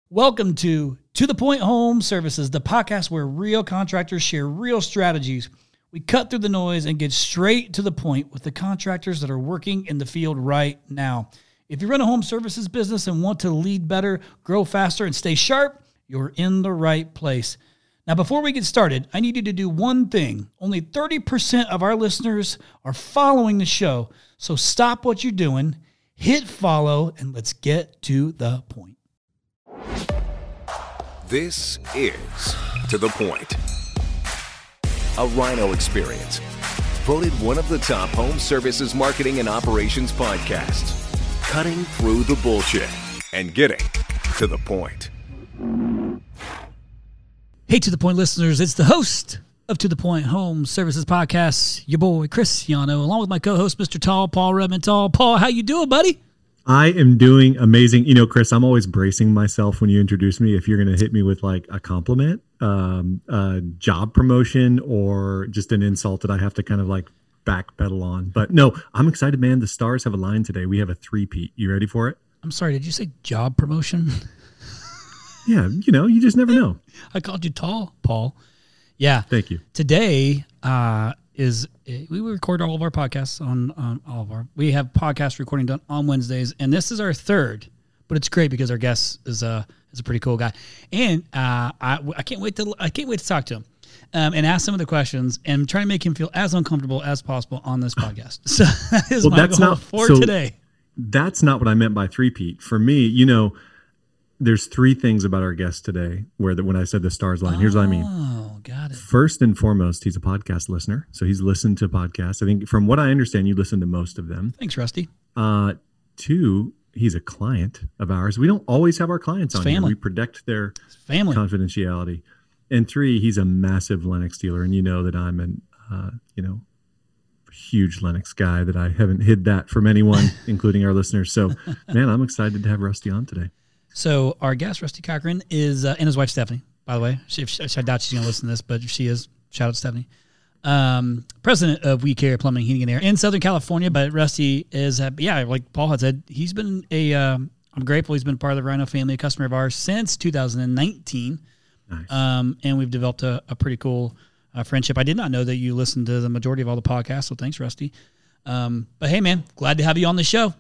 Welcome to the Point Home Services, the podcast where real contractors share real strategies. We cut through the noise and get straight to the point with the contractors that are working in the field right now. If you run a home services business and want to lead better, grow faster, and stay sharp, you're in the right place. Now, before we get started, I need you to do one thing. Only 30% of our listeners are following the show. So stop what you're doing, hit follow, and let's get to the point. This is To The Point, a Rhino experience, voted one of the top home services marketing and operations podcasts, cutting through the bullshit and getting to the point. Hey, To The Point listeners, it's the host of To The Point Home Services Podcast, your boy, Chris Yano, along with my co-host, Mr. Tall, Paul Redmond. Tall, Paul, how you doing, buddy? I am doing amazing. You know, Chris, I'm always bracing myself when you introduce me. If you're going to hit me with like a compliment, a job promotion, or just an insult that I have to kind of like backpedal on. But no, I'm excited, man. The stars have aligned today. We have a three-peat. You ready for it? I'm sorry. Did you say job promotion? Yeah. You know, you just never know. I called you Tall, Paul. Yeah. Thank you. Today we record all of our podcasts on all of our. We have podcast recording done on Wednesdays, and this is our third. But it's great because our guest is a pretty cool guy, and I can't wait to talk to him and ask some of the questions and try to make him feel as uncomfortable as possible on this podcast. So that is my goal for today. That's not what I meant by three-peat. For me, you know, there's three things about our guest today when I said the stars line. Here's what I mean. Oh, got it. First and foremost, he's a podcast listener. So he's listened to podcasts. I think from what I understand, you listen to most of them. Thanks, Rusty. Two, he's a client of ours. We don't always have our clients on here. We protect their confidentiality. And three, he's a massive Lennox dealer. And you know that I'm a huge Lennox guy, that I haven't hid that from anyone, including our listeners. So, man, I'm excited to have Rusty on today. So our guest, Rusty Cochran, is and his wife, Stephanie, by the way. I doubt she's going to listen to this, but she is. Shout out to Stephanie. President of We Care Plumbing, Heating, and Air in Southern California. But Rusty is, like Paul had said, he's been I'm grateful he's been part of the Rhino family, a customer of ours since 2019. Nice. And we've developed a pretty cool friendship. I did not know that you listened to the majority of all the podcasts, so thanks, Rusty. But hey, man, glad to have you on the show.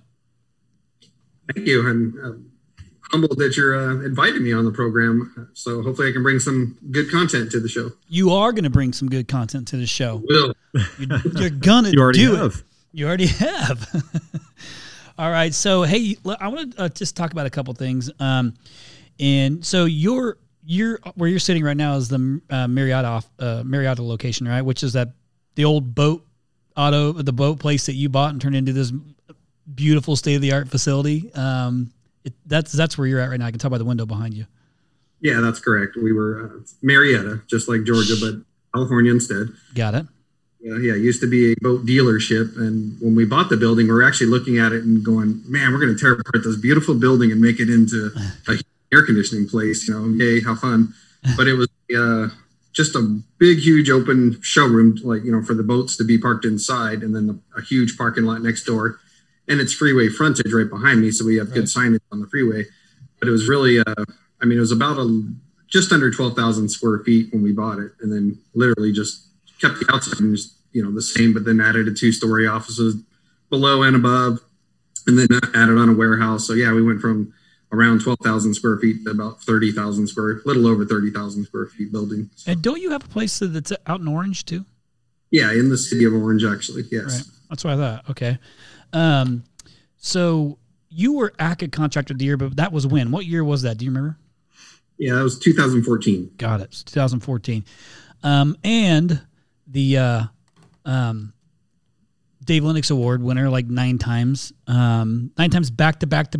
Thank you. And humbled that you're inviting me on the program. So hopefully I can bring some good content to the show. You are going to bring some good content to the show. Will. You're going to do it. Have. You already have. All right. So, hey, I want to just talk about a couple things. And so you're where you're sitting right now is the Marietta location, right? Which is the old boat place that you bought and turned into this beautiful state-of-the-art facility. That's where you're at right now. I can tell by the window behind you. Yeah, that's correct. We were Marietta, just like Georgia, but California instead. Got it. Yeah, it used to be a boat dealership. And when we bought the building, we were actually looking at it and going, man, we're going to tear apart this beautiful building and make it into a air conditioning place. You know, yay, how fun. But it was just a big, huge open showroom, like, you know, for the boats to be parked inside, and then a huge parking lot next door. And it's freeway frontage right behind me, so we have good signage on the freeway. But it was really, it was about just under 12,000 square feet when we bought it, and then literally just kept the outside the same, but then added a 2-story offices below and above, and then added on a warehouse. So yeah, we went from around 12,000 square feet to about 30,000 little over 30,000 square feet building. So. And don't you have a place that's out in Orange too? Yeah, in the city of Orange, actually. Yes. Right. That's what I thought. Okay. So you were ACA Contractor of the Year, but that was when? What year was that? Do you remember? Yeah, that was 2014. Got it. 2014. And the Dave Lennox Award winner, like 9 times. 9 times back to back.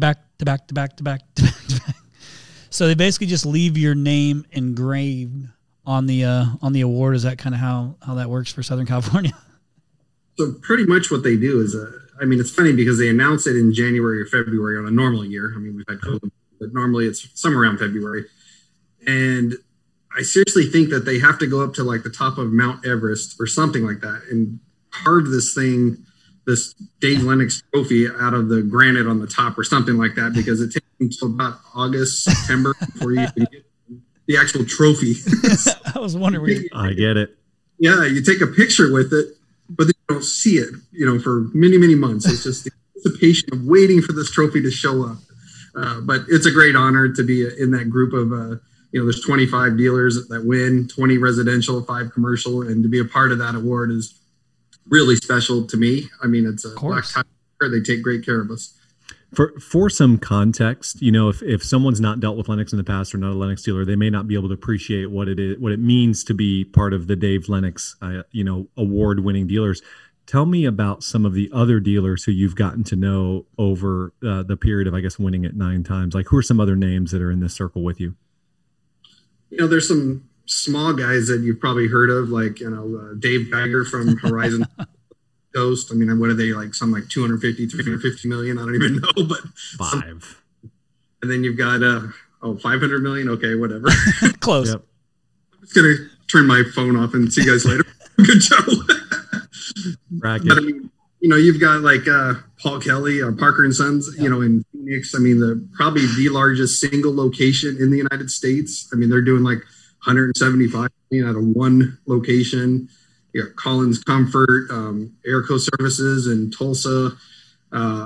So they basically just leave your name engraved on the award. Is that kind of how that works for Southern California? So pretty much what they do is, it's funny because they announce it in January or February on a normal year. I mean, we've had COVID, but normally it's somewhere around February. And I seriously think that they have to go up to like the top of Mount Everest or something like that and carve this Dave Lennox trophy out of the granite on the top or something like that, because it takes until about August, September before you can get the actual trophy. I was wondering. I get it. Yeah, you take a picture with it, but then you don't see it, for many, many months. It's just the anticipation of waiting for this trophy to show up. But it's a great honor to be in that group of, there's 25 dealers that win, 20 residential, 5 commercial, and to be a part of that award is really special to me. I mean, it's a black tie. They take great care of us. For some context, if someone's not dealt with Lennox in the past or not a Lennox dealer, they may not be able to appreciate what it means to be part of the Dave Lennox, award-winning dealers. Tell me about some of the other dealers who you've gotten to know over the period of, I guess, winning it 9 times. Like, who are some other names that are in this circle with you? There's some small guys that you've probably heard of, like, Dave Geiger from Horizon Coast. I mean, what are they, like, some like 250, 350 million? I don't even know, but 5. And then you've got 500 million. Okay, whatever. Close. Yep. I'm just gonna turn my phone off and see you guys later. Good show. Bracket. But I mean, you've got like Paul Kelly or Parker and Sons, in Phoenix. I mean, probably the largest single location in the United States. I mean, they're doing like 175 million out of one location. You got Collins Comfort, Airco Services in Tulsa. The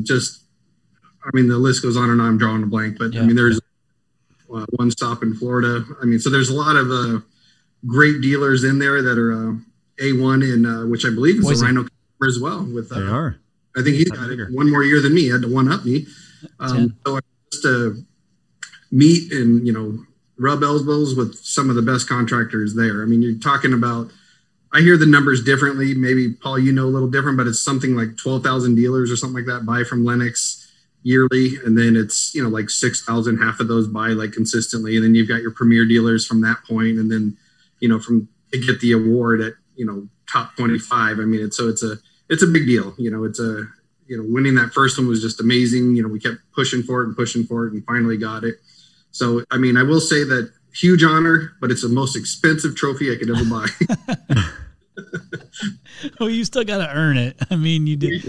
list goes on and on. I'm drawing a blank, but I mean, there's one stop in Florida. I mean, so there's a lot of great dealers in there that are A1 in, which I believe is a Rhino as well. With they are. I think he's got it 1 more year than me. He had to one up me. So just to meet and rub elbows with some of the best contractors there. I mean, you're talking about. I hear the numbers differently. Maybe, Paul, a little different, but it's something like 12,000 dealers or something like that buy from Lennox yearly. And then it's, like 6,000, half of those buy like consistently. And then you've got your premier dealers from that point. And then, to get the award at, top 25. I mean, it's a big deal. Winning that first one was just amazing. We kept pushing for it and finally got it. So, I mean, I will say that huge honor, but it's the most expensive trophy I could ever buy. Well, you still got to earn it. I mean, you did.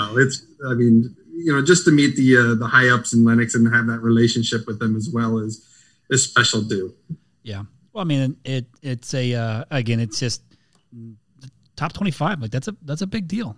Just to meet the high ups in Lennox and have that relationship with them as well is special too. Yeah. Well, I mean, it's just top 25. Like that's a big deal.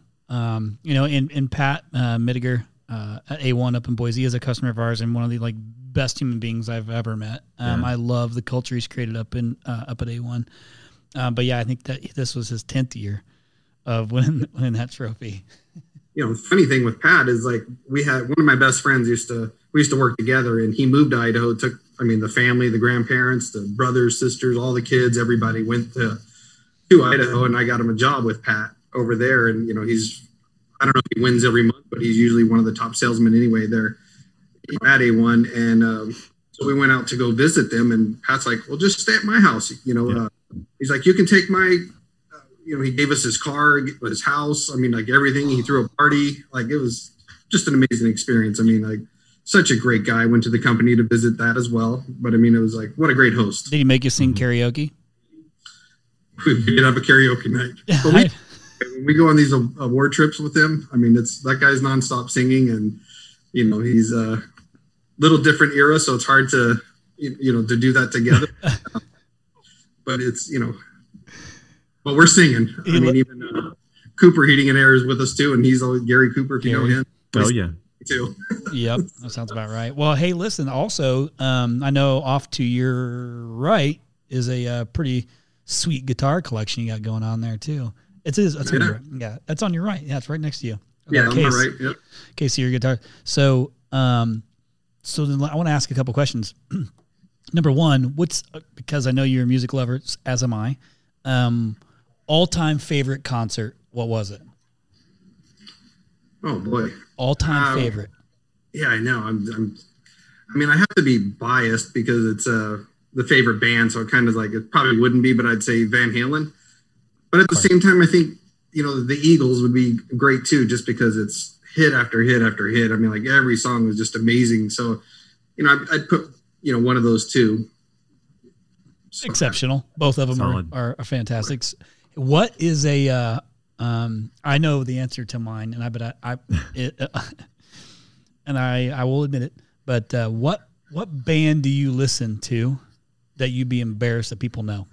In Pat Mittiger at A1 up in Boise is a customer of ours and one of the best human beings I've ever met. I love the culture he's created up at A1. But yeah, I think that this was his 10th year of winning that trophy. The funny thing with Pat is we had one of my best friends used to work together, and he moved to Idaho. The family, the grandparents, the brothers, sisters, all the kids, everybody went to Idaho, and I got him a job with Pat over there. And I don't know if he wins every month, but he's usually one of the top salesmen anyway there at A1. And so we went out to go visit them, and Pat's like, well, just stay at my house. He's like, you can take my, he gave us his car, his house. I mean, everything. He threw a party. It was just an amazing experience. I mean, such a great guy. I went to the company to visit that as well. But it was what a great host. Did he make you sing karaoke? We did have a karaoke night. But when we go on these award trips with him, I mean, that guy's nonstop singing, and he's a little different era, so it's hard to to do that together. But it's but we're singing. I mean, even Cooper Heating and Air is with us too, and he's Gary Cooper, if you know him. Oh yeah. Too. Yep, that sounds about right. Well, hey, listen. Also, I know off to your right is a pretty sweet guitar collection you got going on there too. That's on your right. Yeah, that's on your right. Yeah, it's right next to you. Yeah, on my right. Yep. Case of your guitar. So, so then I want to ask a couple questions. Number one, because I know you're a music lover, as am I. All-time favorite concert. What was it? Oh boy. All-time favorite. Yeah, I know. I have to be biased because it's the favorite band, so it kind of it probably wouldn't be, but I'd say Van Halen. But at the same time, I think the Eagles would be great too, just because it's hit after hit after hit. I mean, every song was just amazing. So, I'd put one of those two. Exceptional. Both of them are fantastic. What is a I know the answer to mine, and I will admit it, But what band do you listen to that you'd be embarrassed that people know?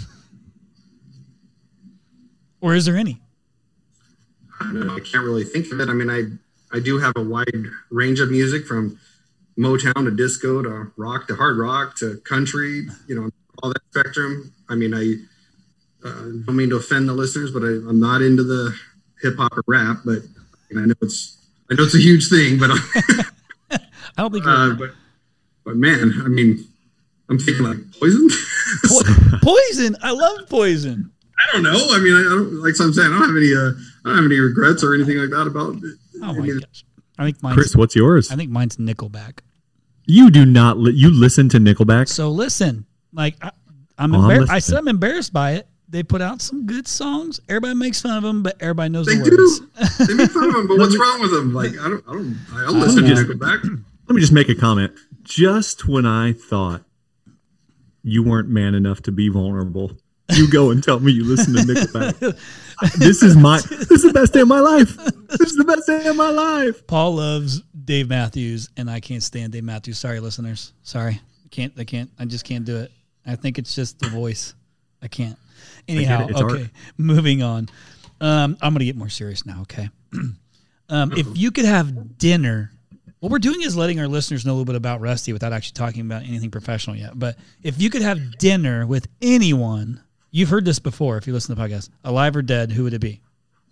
Or is there any? I don't know. I can't really think of it. I mean, I do have a wide range of music, from Motown to disco to rock to hard rock to country, all that spectrum. I mean, I don't mean to offend the listeners, but I'm not into the hip hop or rap, but I know it's a huge thing, but I don't think but man, I mean, I'm thinking like Poison. Poison. I love Poison. I don't know. I mean, I don't, like I'm saying, I don't have any regrets or anything like that about it. Oh my gosh. I think mine's, Chris, what's yours? I think mine's Nickelback. You do not. You listen to Nickelback? So listen, like I'm embarrassed. I said I'm embarrassed by it. They put out some good songs. Everybody makes fun of them, but everybody knows the words. They make fun of them, but what's wrong with them? Like I'll listen to Nickelback. Let me just make a comment. Just when I thought you weren't man enough to be vulnerable, you go and tell me you listen to Nickelback. This is the best day of my life. This is the best day of my life. Paul loves Dave Matthews, and I can't stand Dave Matthews. Sorry, listeners. Sorry. I just can't do it. I think it's just the voice. I can't. Anyhow, okay. Art. Moving on. I'm going to get more serious now, okay? If you could have dinner, what we're doing is letting our listeners know a little bit about Rusty without actually talking about anything professional yet. But if you could have dinner with anyone, you've heard this before if you listen to the podcast, alive or dead, who would it be?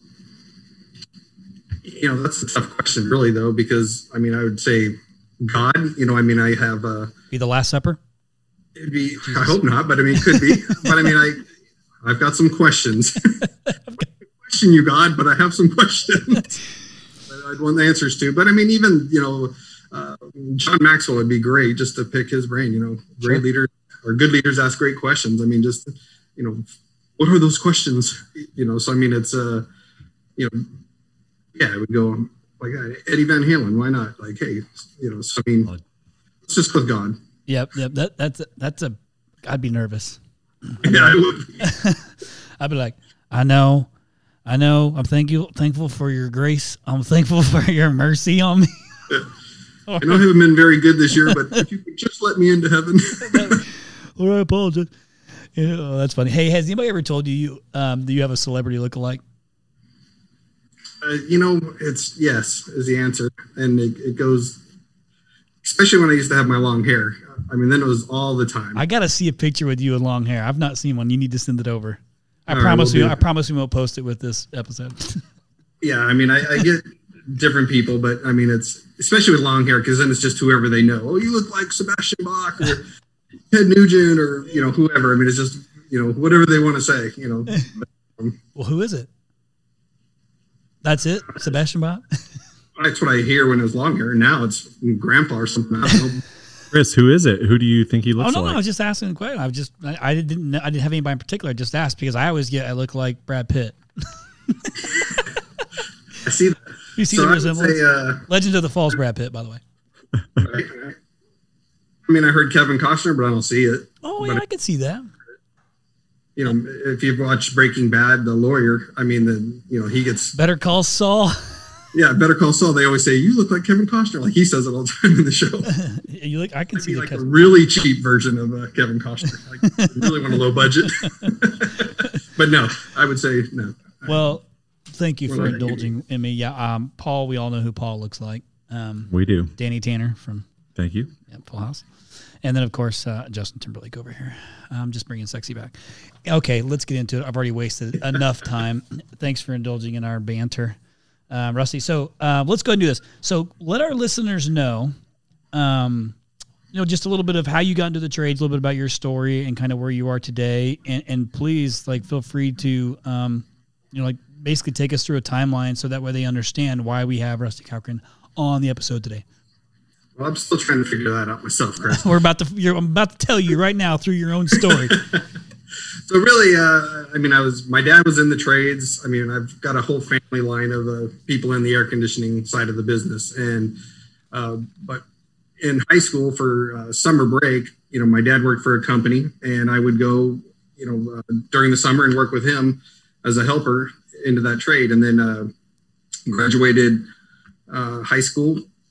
That's a tough question, really, though, because, I mean, I would say God. I have... Be the Last Supper? It'd be... Jesus. I hope not, but, I mean, it could be. But, I mean, I've got some questions. I question you, God, but I have some questions I'd want the answers to. But, I mean, even, John Maxwell would be great just to pick his brain. Great leaders or good leaders ask great questions. I mean, just, what are those questions? So, I mean, it's, I would go like Eddie Van Halen. Why not? Like, hey, so I mean, let's just click God. Yep. That's I'd be nervous. Yeah, I would. I'd be like, I know. I'm thankful for your grace. I'm thankful for your mercy on me. I know I haven't been very good this year, but if you could just let me into heaven. All right, I apologize. Yeah, that's funny. Hey, has anybody ever told you do you have a celebrity lookalike? It's yes is the answer, and it goes. Especially when I used to have my long hair. I mean, then it was all the time. I got to see a picture with you with long hair. I've not seen one. You need to send it over. I promise we won't post it with this episode. Yeah, I mean, I get different people, but I mean, it's especially with long hair because then it's just whoever they know. Oh, you look like Sebastian Bach or Ted Nugent or whoever. I mean, it's just whatever they want to say. Well, who is it? That's it, Sebastian Bach. That's what I hear when it was long hair. Now it's grandpa or something. I don't know. Chris, who is it? Who do you think he looks like? No, I was just asking a question. I didn't have anybody in particular. I just asked because I always I look like Brad Pitt. I see that. You see the resemblance? Legend of the Falls Brad Pitt, by the way. Right. I mean, I heard Kevin Costner, but I don't see it. Oh, yeah, I can see that. If you've watched Breaking Bad, the lawyer, I mean, he gets... Better Call Saul. Yeah, Better Call Saul. They always say, you look like Kevin Costner. Like he says it all the time in the show. I can see like a really cheap version of Kevin Costner. Like really want a low budget. But no, I would say no. Well, thank you for indulging in me. Yeah, Paul, we all know who Paul looks like. We do. Danny Tanner from... Thank you. Yeah, Full House. And then, of course, Justin Timberlake over here. I'm just bringing sexy back. Okay, let's get into it. I've already wasted enough time. Thanks for indulging in our banter, Rusty. So let's go ahead and do this. So let our listeners know, just a little bit of how you got into the trades, a little bit about your story and kind of where you are today. And please, feel free to, basically take us through a timeline so that way they understand why we have Rusty Cochran on the episode today. Well, I'm still trying to figure that out myself, Chris. I'm about to tell you right now through your own story. So really, my dad was in the trades. I mean, I've got a whole family line of people in the air conditioning side of the business. And, but in high school for summer break, my dad worked for a company and I would go, during the summer and work with him as a helper into that trade. And then graduated high school.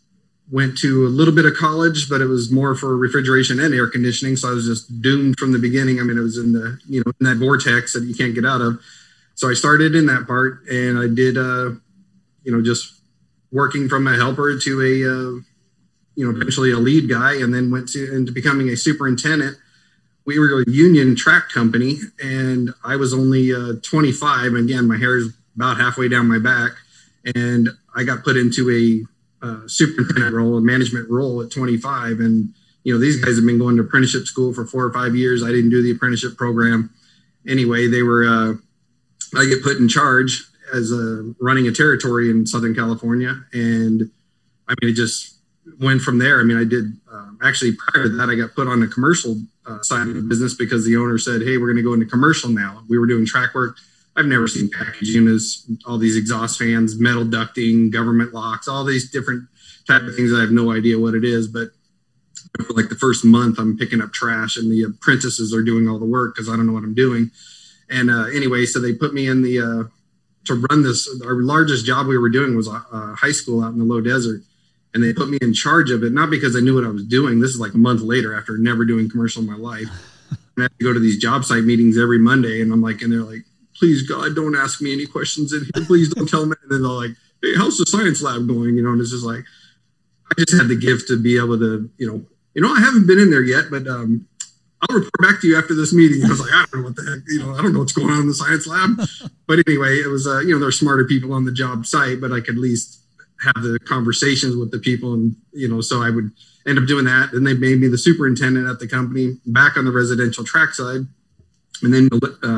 went to a little bit of college, but it was more for refrigeration and air conditioning. So I was just doomed from the beginning. I mean, it was in the, in that vortex that you can't get out of. So I started in that part, and I did, just working from a helper to a, eventually a lead guy, and then went into becoming a superintendent. We were a union track company, and I was only 25. Again, my hair is about halfway down my back, and I got put into a superintendent role, a management role at 25. And, these guys have been going to apprenticeship school for 4 or 5 years. I didn't do the apprenticeship program. Anyway, they were, I get put in charge as running a territory in Southern California. And I mean, it just went from there. I mean, I did actually prior to that, I got put on the commercial side of the business because the owner said, hey, we're going to go into commercial now. We were doing track work. I've never seen package units, all these exhaust fans, metal ducting, government locks, all these different type of things. I have no idea what it is, but for like the first month, I'm picking up trash, and the apprentices are doing all the work because I don't know what I'm doing. And anyway, so they put me in the to run this. Our largest job we were doing was a high school out in the low desert, and they put me in charge of it, not because I knew what I was doing. This is like a month later after never doing commercial in my life. And I had to go to these job site meetings every Monday, and I'm like, and they're like, please, God, don't ask me any questions in here. Please don't tell me. And then they're like, hey, how's the science lab going? And it's just like, I just had the gift to be able to, I haven't been in there yet, but I'll report back to you after this meeting. I was like, I don't know what the heck, I don't know what's going on in the science lab. But anyway, it was, there were smarter people on the job site, but I could at least have the conversations with the people. And, so I would end up doing that. Then they made me the superintendent at the company, back on the residential track side. And then,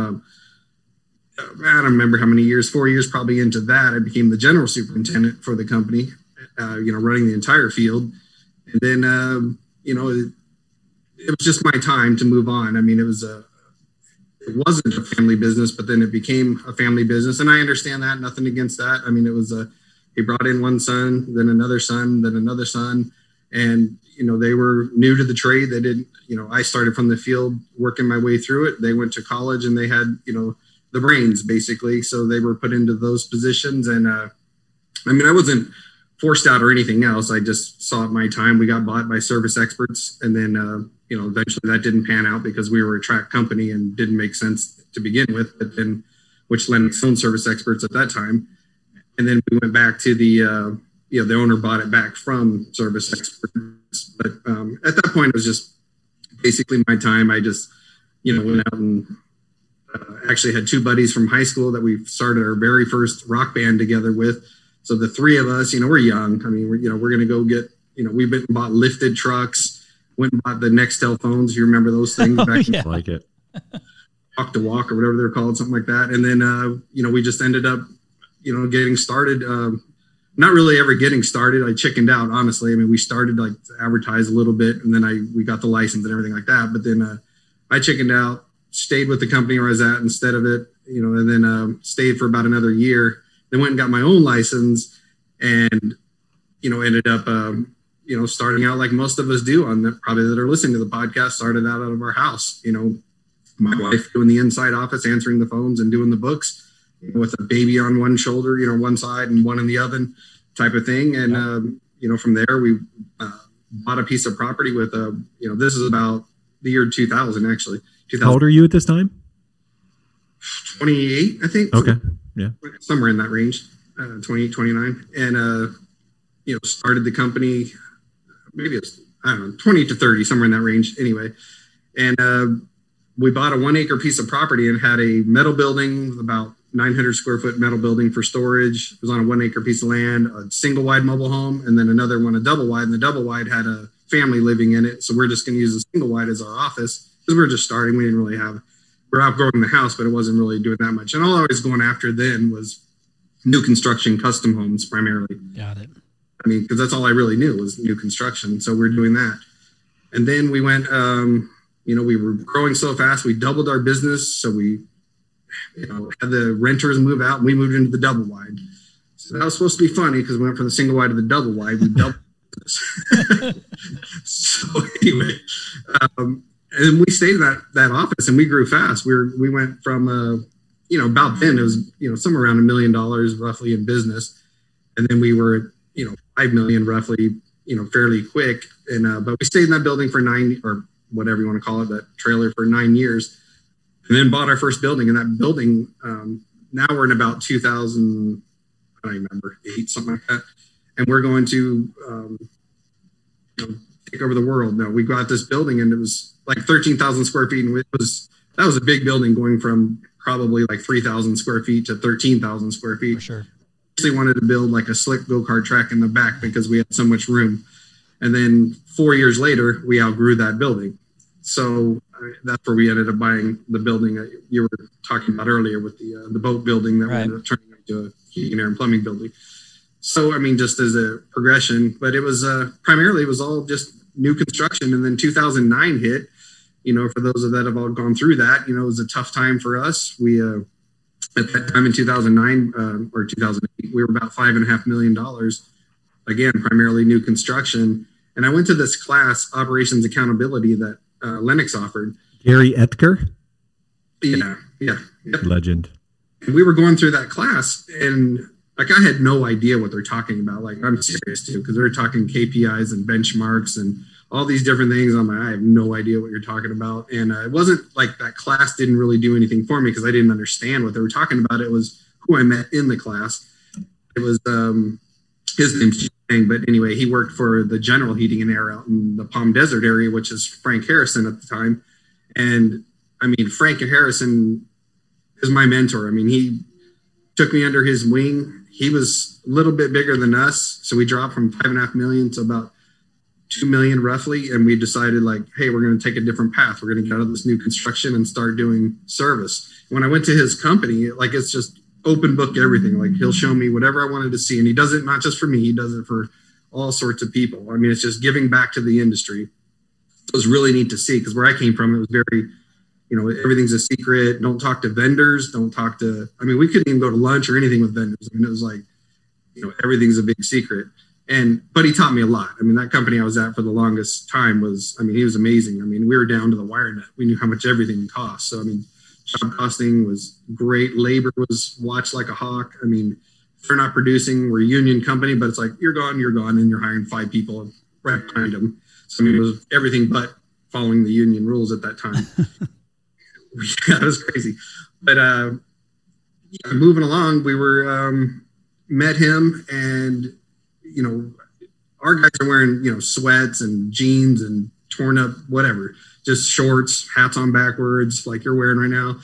I don't remember how many years, 4 years probably into that, I became the general superintendent for the company, running the entire field. And then, it was just my time to move on. I mean, it wasn't a family business, but then it became a family business. And I understand that, nothing against that. I mean, it was he brought in one son, then another son, then another son. And, they were new to the trade. They didn't, I started from the field working my way through it. They went to college and they had, the brains basically. So they were put into those positions. And, I wasn't forced out or anything else. I just saw it my time. We got bought by Service Experts. And then, eventually that didn't pan out because we were a track company and didn't make sense to begin with, but then, which Lennox owned Service Experts at that time. And then we went back to the owner bought it back from Service Experts. But at that point, it was just basically my time. I just, went out and actually had 2 buddies from high school that we started our very first rock band together with. So the 3 of us, we're young. I mean, we're going to go get, we went and bought lifted trucks, went and bought the Nextel phones. You remember those things back in like it. Talk to Walk or whatever they're called, something like that. And then, we just ended up, getting started. Not really ever getting started. I chickened out, honestly. I mean, we started like to advertise a little bit, and then we got the license and everything like that. But then I chickened out, stayed with the company where I was at instead of it, and then stayed for about another year. Then went and got my own license, and ended up starting out like most of us do probably that are listening to the podcast, started out of our house. My wife doing the inside office, answering the phones and doing the books, with a baby on one shoulder, one side and one in the oven type of thing. And from there we bought a piece of property with this is about the year 2000 actually. 2000. How old are you at this time? 28, I think. Okay. Yeah. Somewhere in that range, 28, 29. And, started the company, maybe it's, 20 to 30, somewhere in that range anyway. And we bought a 1 acre piece of property and had a metal building, about 900 square foot metal building for storage. It was on a 1 acre piece of land, a single wide mobile home, and then another one, a double wide. And the double wide had a family living in it. So we're just going to use the single wide as our office because we were just starting. We didn't really we're outgrowing the house, but it wasn't really doing that much. And all I was going after then was new construction, custom homes primarily. Got it. I mean, because that's all I really knew was new construction. So we're doing that. And then we went, we were growing so fast, we doubled our business. So we, had the renters move out and we moved into the double wide. So that was supposed to be funny because we went from the single wide to the double wide. We doubled this. So anyway, and we stayed in that office and we grew fast. We went from, about then it was, somewhere around $1 million roughly in business. And then we were, 5 million roughly, fairly quick. And, but we stayed in that building for 9 or whatever you want to call it, that trailer for 9 years, and then bought our first building. And that building, now we're in about 2000, I don't remember, 8, something like that. And we're going to, take over the world. No, we got this building and it was like 13,000 square feet. And that was a big building, going from probably like 3,000 square feet to 13,000 square feet. For sure. Actually wanted to build like a slick go-kart track in the back because we had so much room. And then 4 years later, we outgrew that building. So that's where we ended up buying the building that you were talking about earlier with the boat building that we ended up turning into a heating, air, and plumbing building. So, I mean, just as a progression, but it was primarily, it was all just new construction. And then 2009 hit, for those that have all gone through that, it was a tough time for us. We, at that time in 2009 or 2008, we were about $5.5 million. Again, primarily new construction. And I went to this class, Operations Accountability, that Lennox offered. Gary Etker? Yeah. Legend. And we were going through that class, and like, I had no idea what they're talking about. Like, I'm serious too, because they're talking KPIs and benchmarks and all these different things. I'm like, I have no idea what you're talking about. And it wasn't like that class didn't really do anything for me because I didn't understand what they were talking about. It was who I met in the class. It was his name's Chang, but anyway, he worked for the General Heating and Air out in the Palm Desert area, which is Frank Harrison at the time. And I mean, Frank Harrison is my mentor. I mean, he took me under his wing. He was a little bit bigger than us. So we dropped from $5.5 million to about $2 million roughly. And we decided, like, hey, we're going to take a different path. We're going to get out of this new construction and start doing service. When I went to his company, like, it's just open book everything. Like, he'll show me whatever I wanted to see. And he does it not just for me, he does it for all sorts of people. I mean, it's just giving back to the industry. It was really neat to see, because where I came from, it was very, everything's a secret. Don't talk to vendors. We couldn't even go to lunch or anything with vendors. I mean, it was like, everything's a big secret. But he taught me a lot. I mean, that company I was at for the longest time he was amazing. I mean, we were down to the wire net. We knew how much everything cost. So, I mean, job costing was great. Labor was watched like a hawk. I mean, if they're not producing, we're a union company, but it's like, you're gone, and you're hiring 5 people right behind them. So, I mean, it was everything but following the union rules at that time. Yeah, it was crazy. But moving along, we were met him, and our guys are wearing sweats and jeans and torn up whatever, just shorts, hats on backwards like you're wearing right now.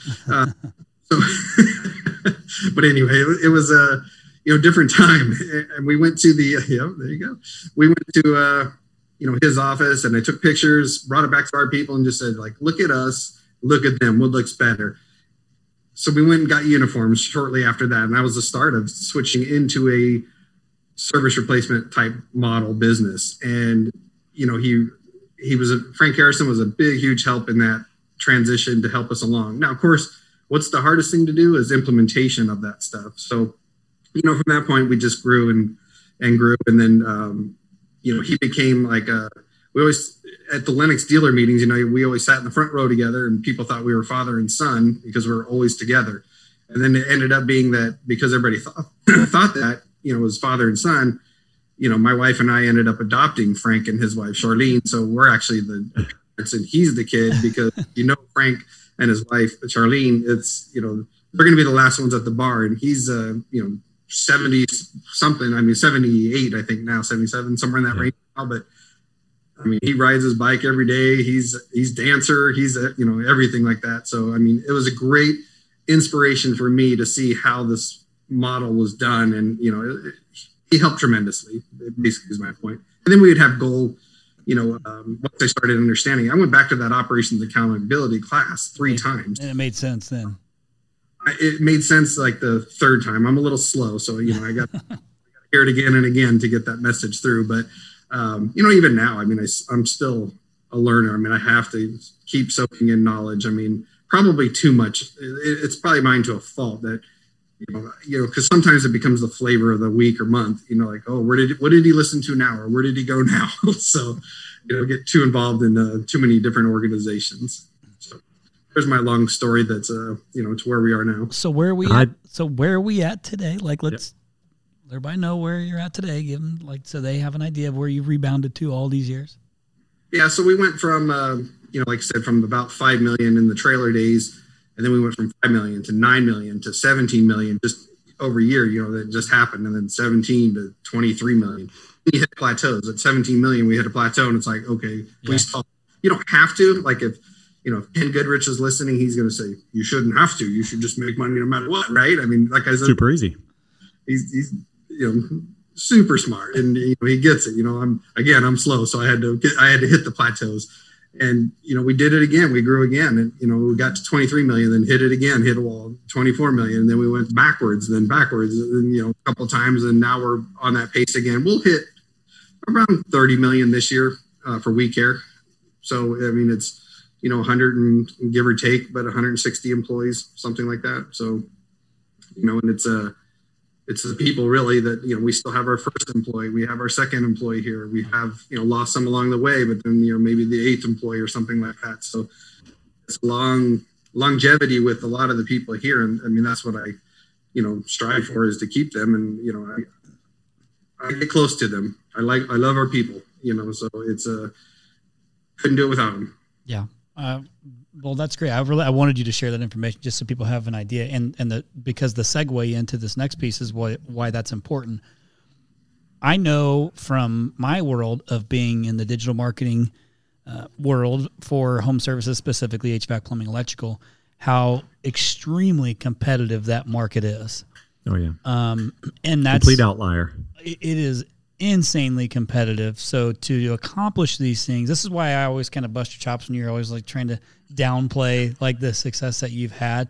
But anyway, it was a different time, and we went to there you go. We went to his office, and I took pictures, brought it back to our people, and just said, like, look at us. Look at them. What looks better? So we went and got uniforms shortly after that. And that was the start of switching into a service replacement type model business. And, Frank Harrison was a big, huge help in that transition to help us along. Now, of course, what's the hardest thing to do is implementation of that stuff. So, from that point, we just grew and grew. And then, he became like we always, at the Lennox dealer meetings, we always sat in the front row together, and people thought we were father and son because we were always together. And then it ended up being that because everybody thought that, it was father and son, my wife and I ended up adopting Frank and his wife, Charlene. So we're actually the parents, and he's the kid because, Frank and his wife, Charlene, it's, they're going to be the last ones at the bar. And he's, 70 something, 78, I think now, 77, somewhere in that range now. But he rides his bike every day. He's dancer. He's, everything like that. So, it was a great inspiration for me to see how this model was done. And, he helped tremendously, basically is my point. And then we would have goal, once I started understanding, I went back to that operations accountability class 3 times. And it made sense then. It made sense like the 3rd time. I'm a little slow. So, I got to hear it again and again to get that message through. But, even now, I'm still a learner. I have to keep soaking in knowledge. Probably too much. It's probably mine to a fault that, because sometimes it becomes the flavor of the week or month, like, oh, what did he listen to now? Or where did he go now? So, get too involved in too many different organizations. So there's my long story. That's, to where we are now. So where are we at? So where are we at today? Like, let's everybody know where you're at today. Give them so they have an idea of where you've rebounded to all these years. Yeah. So we went from, like I said, from about 5 million in the trailer days. And then we went from 5 million to 9 million to 17 million just over a year, that just happened. And then 17 to 23 million. We hit plateaus at 17 million. We hit a plateau and it's like, okay, we stop. You don't have to, if Ken Goodrich is listening, he's going to say, you shouldn't have to, you should just make money no matter what. Right. I mean, like I said, super easy. He's super smart and he gets it. I'm slow. So I had to hit the plateaus and, we did it again. We grew again and, we got to 23 million, then hit it again, hit a wall, 24 million. And then we went backwards, and, a couple of times. And now we're on that pace again. We'll hit around 30 million this year for We Care. So, I mean, it's, 100 and give or take, but 160 employees, something like that. So, and it's the people really that, we still have our first employee. We have our second employee here. We have, lost some along the way, but then, maybe the 8th employee or something like that. So it's longevity with a lot of the people here. And I mean, that's what I, strive for, is to keep them. And, I get close to them. I love our people, so it's couldn't do it without them. Yeah. Well, that's great. I wanted you to share that information just so people have an idea, because the segue into this next piece is why that's important. I know from my world of being in the digital marketing world for home services, specifically HVAC, plumbing, electrical, how extremely competitive that market is. Oh yeah. And that's complete outlier. It is insanely competitive. So to accomplish these things, this is why I always kind of bust your chops when you're always trying to downplay the success that you've had.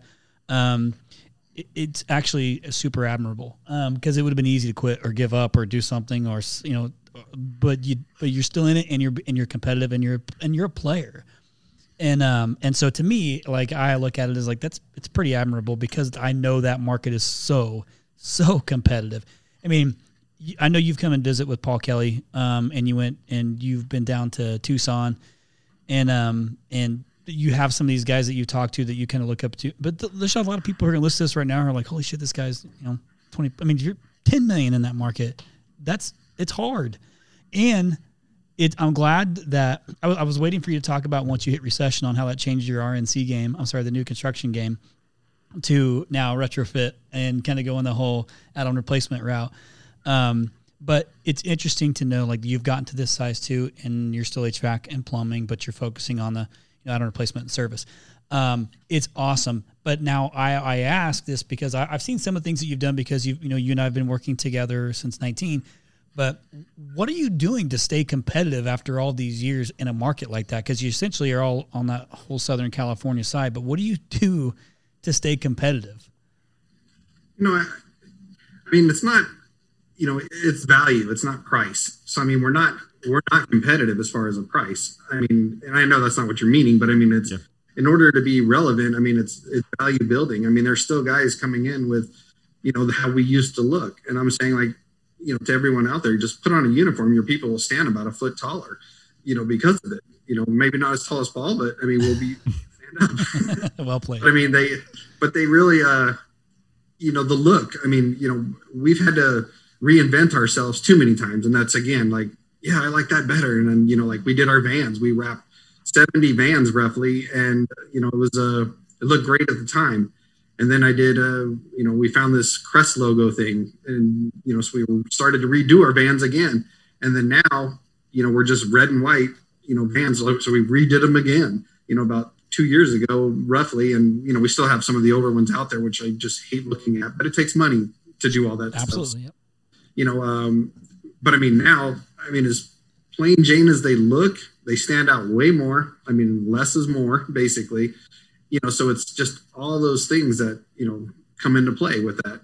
It's actually super admirable. Because it would have been easy to quit or give up or do something, or but you're still in it, and you're competitive, and you're a player. And so to me, I look at it as it's pretty admirable, because I know that market is so competitive. I mean, I know you've come and visit with Paul Kelly, and you went and you've been down to Tucson, and you have some of these guys that you talk to that you kind of look up to. But there's a lot of people who are going to listen to this right now who are like, holy shit, this guy's 20. I mean, you're 10 million in that market. It's hard, and I'm glad that I was waiting for you to talk about, once you hit recession, on how that changed your RNC game. I'm sorry, the new construction game, to now retrofit and kind of go in the whole add-on replacement route. But it's interesting to know, you've gotten to this size too, and you're still HVAC and plumbing, but you're focusing on the add-on replacement and service. It's awesome. But now I ask this because I've seen some of the things that you've done, because you and I have been working together since 19. But what are you doing to stay competitive after all these years in a market like that? Because you essentially are all on that whole Southern California side. But what do you do to stay competitive? I mean, it's not, it's value. It's not price. So, I mean, we're not competitive as far as a price. I mean, and I know that's not what you're meaning, but I mean, it's in order to be relevant. I mean, it's value building. I mean, there's still guys coming in with, how we used to look. And I'm saying, to everyone out there, just put on a uniform. Your people will stand about a foot taller, because of it. Maybe not as tall as Paul, but I mean, we'll be stand up. Well played. But I mean, they really, the look. I mean, we've had to reinvent ourselves too many times, and that's again, I like that better. And then, we did our vans. We wrapped 70 vans roughly, and it looked great at the time. And then I did, we found this Crest logo thing, and, so we started to redo our vans again. And then now, we're just red and white, vans. So we redid them again, about 2 years ago, roughly. And, we still have some of the older ones out there, which I just hate looking at, but it takes money to do all that Absolutely, stuff. Yep. But I mean, now, as plain Jane as they look, they stand out way more. I mean, less is more, basically. So it's just all those things that, come into play with that.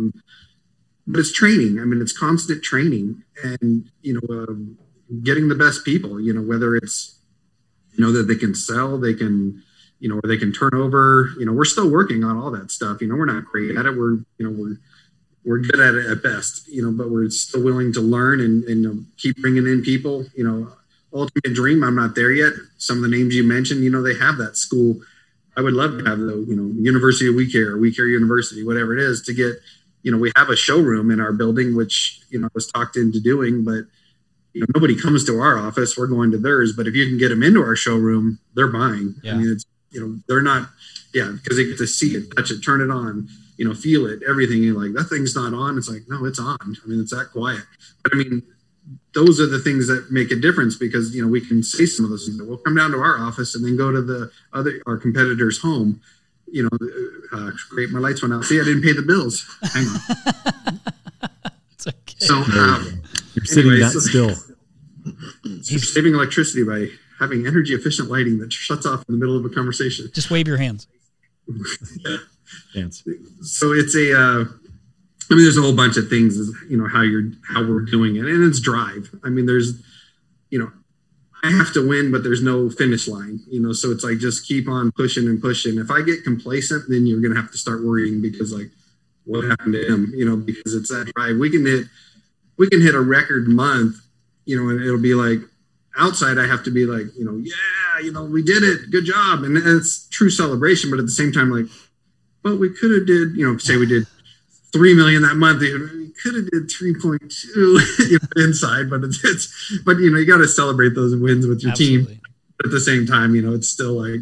But it's training. I mean, it's constant training, and, getting the best people, whether it's, that they can sell, they can, or they can turn over, we're still working on all that stuff. We're not great at it. We're good at it at best, but we're still willing to learn and keep bringing in people, Ultimate Dream. I'm not there yet. Some of the names you mentioned, they have that school. I would love to have the, University of We Care University, whatever it is, to get, we have a showroom in our building, which, I was talked into doing, but, nobody comes to our office. We're going to theirs. But if you can get them into our showroom, they're buying. Yeah. I mean, it's, they're not, because they get to see it, touch it, turn it on, feel it, everything. You're like, that thing's not on. It's like, no, it's on. I mean, it's that quiet. But I mean, those are the things that make a difference, because, we can say some of those things. We'll come down to our office and then go to our competitor's home. Great, my lights went out. See, I didn't pay the bills. Hang on. It's okay. So you're sitting that still. You're saving electricity by having energy efficient lighting that shuts off in the middle of a conversation. Just wave your hands. Yeah. Dance. So it's there's a whole bunch of things, how we're doing it, and it's drive. I mean, there's, I have to win, but there's no finish line, so it's like, just keep on pushing and pushing. If I get complacent, then you're going to have to start worrying, because like, what happened to him, because it's that drive. We can hit a record month, and it'll be like, outside, I have to be like, we did it. Good job. And it's true celebration, but at the same time, like, but we could have did, say we did 3 million that month. We could have did 3.2 inside, but but you got to celebrate those wins with your Absolutely. team. But at the same time, it's still like,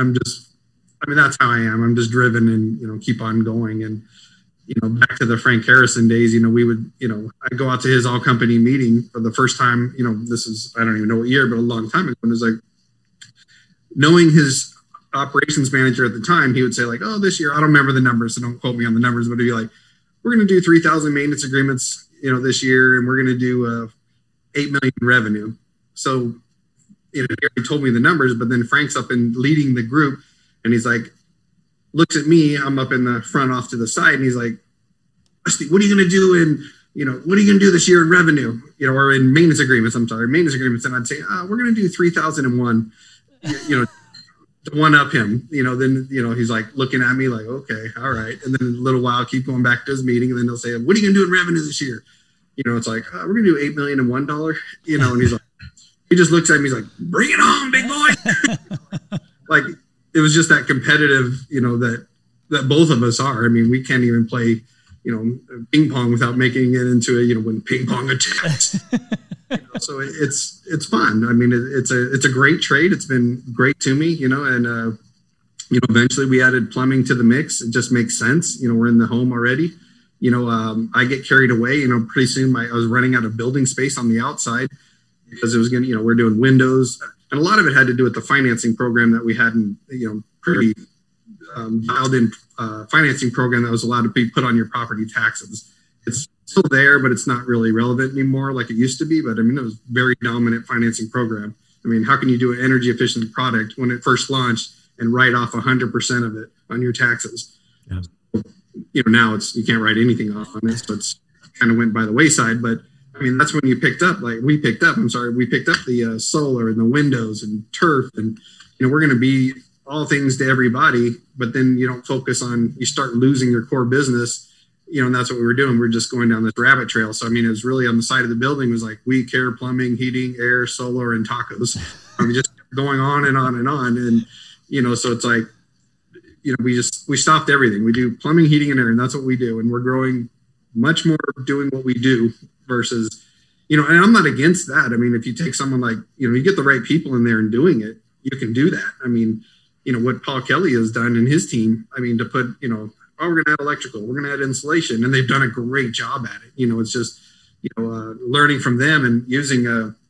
that's how I am. I'm just driven and, keep on going. And, back to the Frank Harrison days, we would, I'd go out to his all company meeting for the first time, this is, I don't even know what year, but a long time ago. And it was like, knowing his operations manager at the time, he would say like, oh, this year, I don't remember the numbers, so don't quote me on the numbers, but it'd be like, we're going to do 3,000 maintenance agreements, this year, and we're going to do 8 million revenue. So, he already told me the numbers, but then Frank's up and leading the group, and he's like, looks at me, I'm up in the front off to the side, and he's like, Rusty, what are you going to do what are you going to do this year in revenue, or in maintenance agreements? I'm sorry, maintenance agreements. And I'd say, we're going to do 3,001, to one up him, then, he's like looking at me like, okay, all right. And then a little while, keep going back to his meeting. And then they'll say, what are you going to do in revenue this year? It's like, we're going to do $8 million and $1, and he's like, he just looks at me, he's like, bring it on, big boy. Like, it was just that competitive, that both of us are. I mean, we can't even play, ping pong without making it into when ping pong attacks. So it's fun. I mean, it's a great trade. It's been great to me, and eventually we added plumbing to the mix. It just makes sense. We're in the home already. I get carried away. Pretty soon I was running out of building space on the outside, because it was going to, we're doing windows, and a lot of it had to do with the financing program that we had, in pretty dialed in financing program that was allowed to be put on your property taxes. It's still there, but it's not really relevant anymore like it used to be. But I mean, it was a very dominant financing program. I mean, how can you do an energy efficient product when it first launched and write off 100% of it on your taxes? Yeah. Now you can't write anything off on it. So it's kind of went by the wayside. But I mean, that's when we picked up the solar and the windows and turf, and, we're going to be all things to everybody, but then you don't focus on, you start losing your core business, and that's what we were doing. We're just going down this rabbit trail. So, I mean, it was really on the side of the building, it was like, we care, plumbing, heating, air, solar, and tacos. I mean, just going on and on and on. And, so it's like, we stopped everything. We do plumbing, heating, and air, and that's what we do. And we're growing much more doing what we do versus, and I'm not against that. I mean, if you take someone like, you get the right people in there and doing it, you can do that. I mean, what Paul Kelly has done in his team, I mean, to put, we're going to add electrical, we're going to add insulation, and they've done a great job at it. It's just, learning from them and using,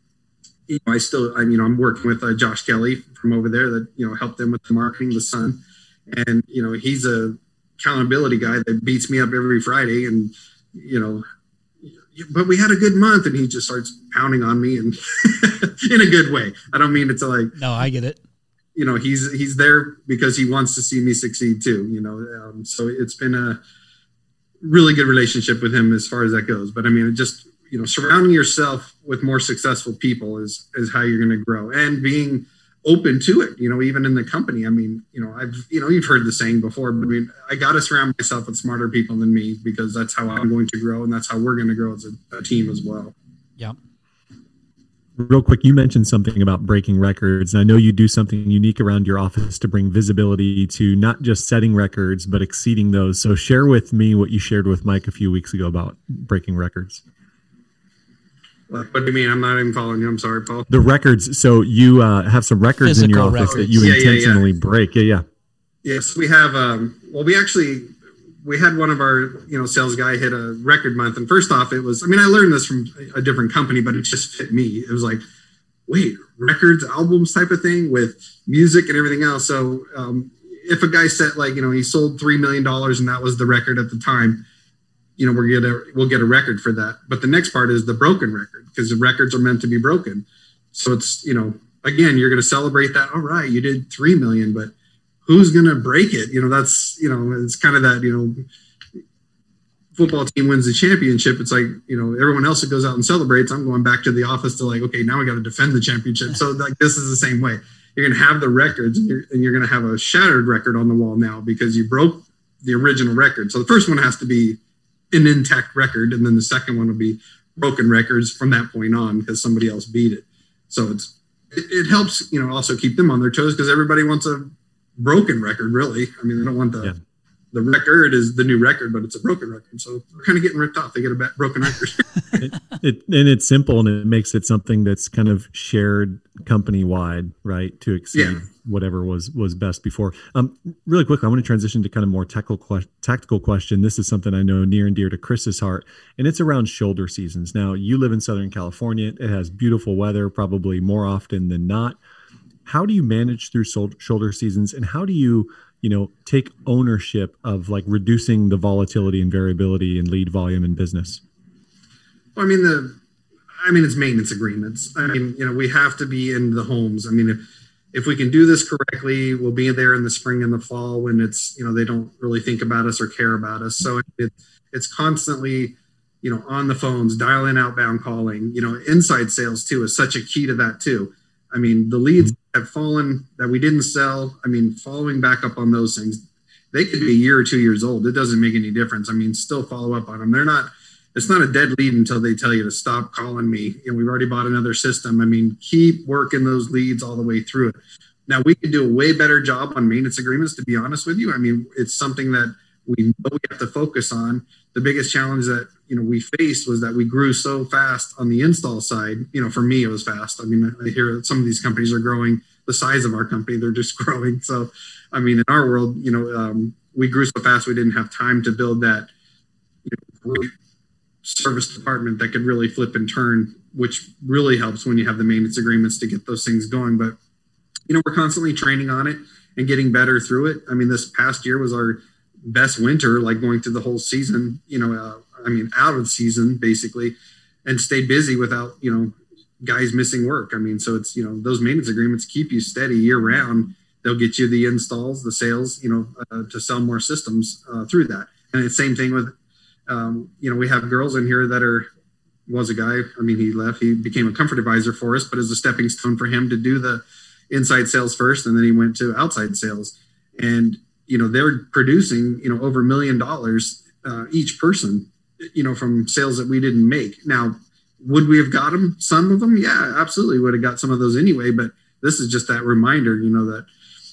I'm working with Josh Kelly from over there that, helped them with the marketing, the Sun. And, he's a accountability guy that beats me up every Friday, and, but we had a good month, and he just starts pounding on me, and in a good way. I don't mean it to like, no, I get it. He's there because he wants to see me succeed too, so it's been a really good relationship with him as far as that goes. But I mean, it just, surrounding yourself with more successful people is how you're going to grow, and being open to it, even in the company. I mean, you've heard the saying before, but I mean, I got to surround myself with smarter people than me, because that's how I'm going to grow, and that's how we're going to grow as a team as well. Yeah. real quick, you mentioned something about breaking records. And I know you do something unique around your office to bring visibility to not just setting records, but exceeding those. So share with me what you shared with Mike a few weeks ago about breaking records. What do you mean? I'm not even following you. I'm sorry, Paul. The records. So you have some records in your office that you intentionally break. Yeah. Yes, we have. We had one of our, sales guy hit a record month. And first off, it was, I learned this from a different company, but it just fit me. It was like, wait, records, albums type of thing with music and everything else. So if a guy said he sold $3 million and that was the record at the time, we'll get a record for that. But the next part is the broken record, because the records are meant to be broken. So it's, again, you're going to celebrate that. All right, you did 3 million, but who's going to break it? That's, it's kind of that, football team wins the championship. It's like, everyone else that goes out and celebrates, I'm going back to the office to okay, now we got to defend the championship. So this is the same way. You're going to have the records and you're going to have a shattered record on the wall now because you broke the original record. So the first one has to be an intact record. And then the second one will be broken records from that point on because somebody else beat it. So it helps, also keep them on their toes because everybody wants a broken record, really. They don't want the record is the new record, but it's a broken record. So they're kind of getting ripped off. They get a broken record. And it's simple, and it makes it something that's kind of shared company wide, right? To exceed whatever was best before. Really quick, I want to transition to kind of more tactical question. This is something I know near and dear to Chris's heart, and it's around shoulder seasons. Now, you live in Southern California. It has beautiful weather, probably more often than not. How do you manage through shoulder seasons, and how do you take ownership of reducing the volatility and variability in lead volume in business? Well, it's maintenance agreements. We have to be in the homes. If we can do this correctly, we'll be there in the spring and the fall when it's, they don't really think about us or care about us. So it's constantly, on the phones, dialing, outbound calling, inside sales too is such a key to that too. The leads have fallen that we didn't sell. Following back up on those things, they could be a year or 2 years old. It doesn't make any difference. Still follow up on them. It's not a dead lead until they tell you to stop calling me. We've already bought another system. Keep working those leads all the way through it. Now we could do a way better job on maintenance agreements, to be honest with you. It's something that we know we have to focus on. The biggest challenge that, we faced was that we grew so fast on the install side. For me, it was fast. I hear some of these companies are growing the size of our company. They're just growing. So, in our world, we grew so fast, we didn't have time to build that great service department that could really flip and turn, which really helps when you have the maintenance agreements to get those things going. But, we're constantly training on it and getting better through it. This past year was our best winter, going through the whole season, out of season basically, and stayed busy without, guys missing work. So it's, those maintenance agreements keep you steady year round. They'll get you the installs, the sales, to sell more systems through that. And it's the same thing with, we have girls in here that was a guy. He left, he became a comfort advisor for us, but as a stepping stone for him to do the inside sales first. And then he went to outside sales, and, they're producing, over $1 million each person, from sales that we didn't make. Now, would we have got them? Some of them? Yeah, absolutely would have got some of those anyway. But this is just that reminder, that,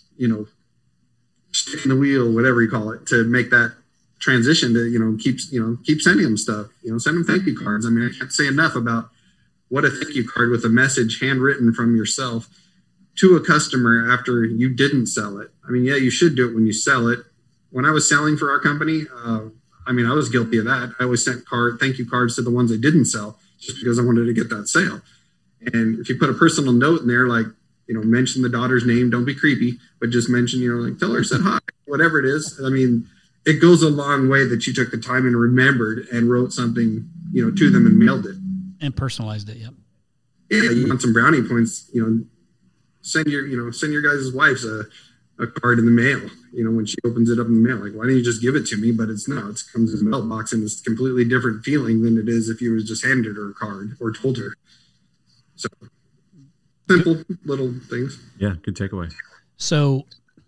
spinning the wheel, whatever you call it, to make that transition to, keep sending them stuff, send them thank you cards. I can't say enough about what a thank you card with a message handwritten from yourself to a customer after you didn't sell it. Yeah, you should do it when you sell it. When I was selling for our company, I was guilty of that. I always sent thank you cards to the ones I didn't sell just because I wanted to get that sale. And if you put a personal note in there, mention the daughter's name, don't be creepy, but just mention, tell her I said hi, whatever it is. It goes a long way that you took the time and remembered and wrote something, to them and mailed it. And personalized it. Yep. Yeah. You want some brownie points, send your guys' wives a card in the mail, when she opens it up in the mail. Why don't you just give it to me? But it comes in a mailbox, and it's a completely different feeling than it is if you was just handed her a card or told her. So simple little things. Yeah, good takeaway. So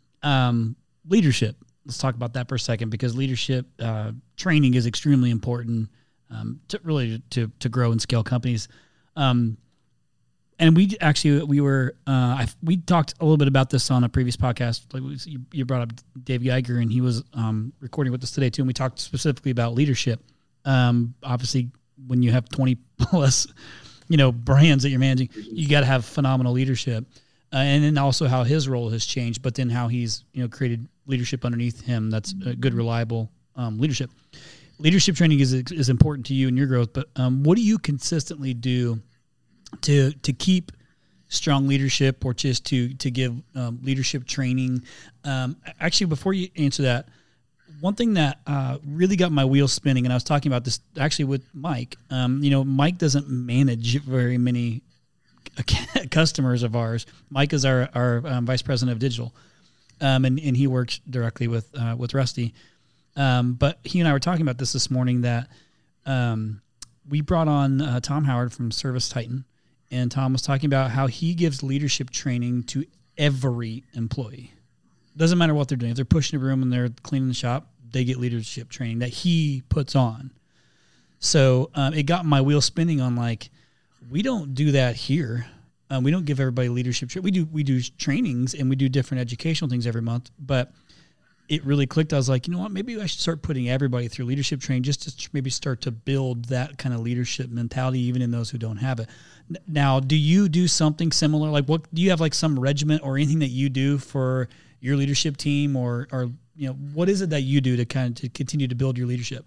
leadership. Let's talk about that for a second, because leadership training is extremely important to grow and scale companies. And we talked a little bit about this on a previous podcast. Like you brought up Dave Geiger, and he was recording with us today too. And we talked specifically about leadership. Obviously, when you have 20 plus, brands that you're managing, you got to have phenomenal leadership. And then also how his role has changed, but then how he's created leadership underneath him. That's a good, reliable leadership. Leadership training is important to you and your growth. But what do you consistently do to keep strong leadership, or just to give leadership training? Actually, before you answer that, one thing that really got my wheels spinning, and I was talking about this actually with Mike. Mike doesn't manage very many customers of ours. Mike is our vice president of digital, and he works directly with Rusty. But he and I were talking about this morning, that we brought on Tom Howard from Service Titan. And Tom was talking about how he gives leadership training to every employee. Doesn't matter what they're doing. If they're pushing a broom and they're cleaning the shop, they get leadership training that he puts on. So it got my wheel spinning on, like, we don't do that here. We don't give everybody leadership training. We do trainings and we do different educational things every month. But it really clicked. I was like, you know what? Maybe I should start putting everybody through leadership training, just to maybe start to build that kind of leadership mentality, even in those who don't have it. Now, do you do something similar? Like, what do you have, like some regiment or anything that you do for your leadership team, or what is it that you do to continue to build your leadership?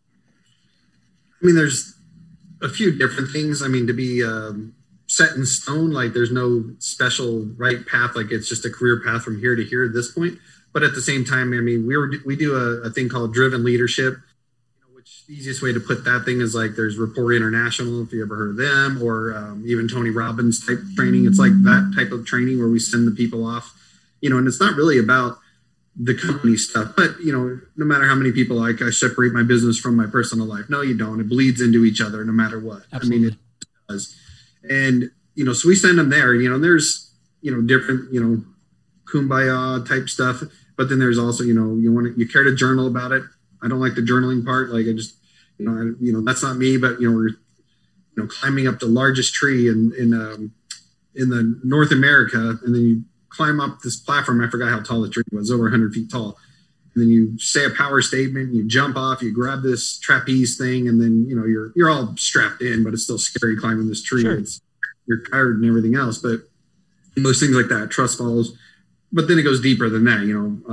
I mean, there's a few different things. I mean, to be set in stone, like there's no special right path, like it's just a career path from here to here at this point. But at the same time, I mean, we do a thing called driven leadership, which the easiest way to put that thing is like there's Rapport International, if you ever heard of them, or even Tony Robbins type training. It's like that type of training where we send the people off, and it's not really about the company stuff, but no matter how many people, like, I separate my business from my personal life. No, you don't. It bleeds into each other no matter what. Absolutely. I mean, it does. And, so we send them there, and there's, different, kumbaya type stuff. But then there's also, you care to journal about it. I don't like the journaling part. Like, I just, that's not me, but, we're, climbing up the largest tree in the North America. And then you climb up this platform. I forgot how tall the tree was, over 100 feet tall. And then you say a power statement, you jump off, you grab this trapeze thing, and then, you're all strapped in, but it's still scary climbing this tree. Sure. You're tired and everything else, but most things like that, trust falls. But then it goes deeper than that,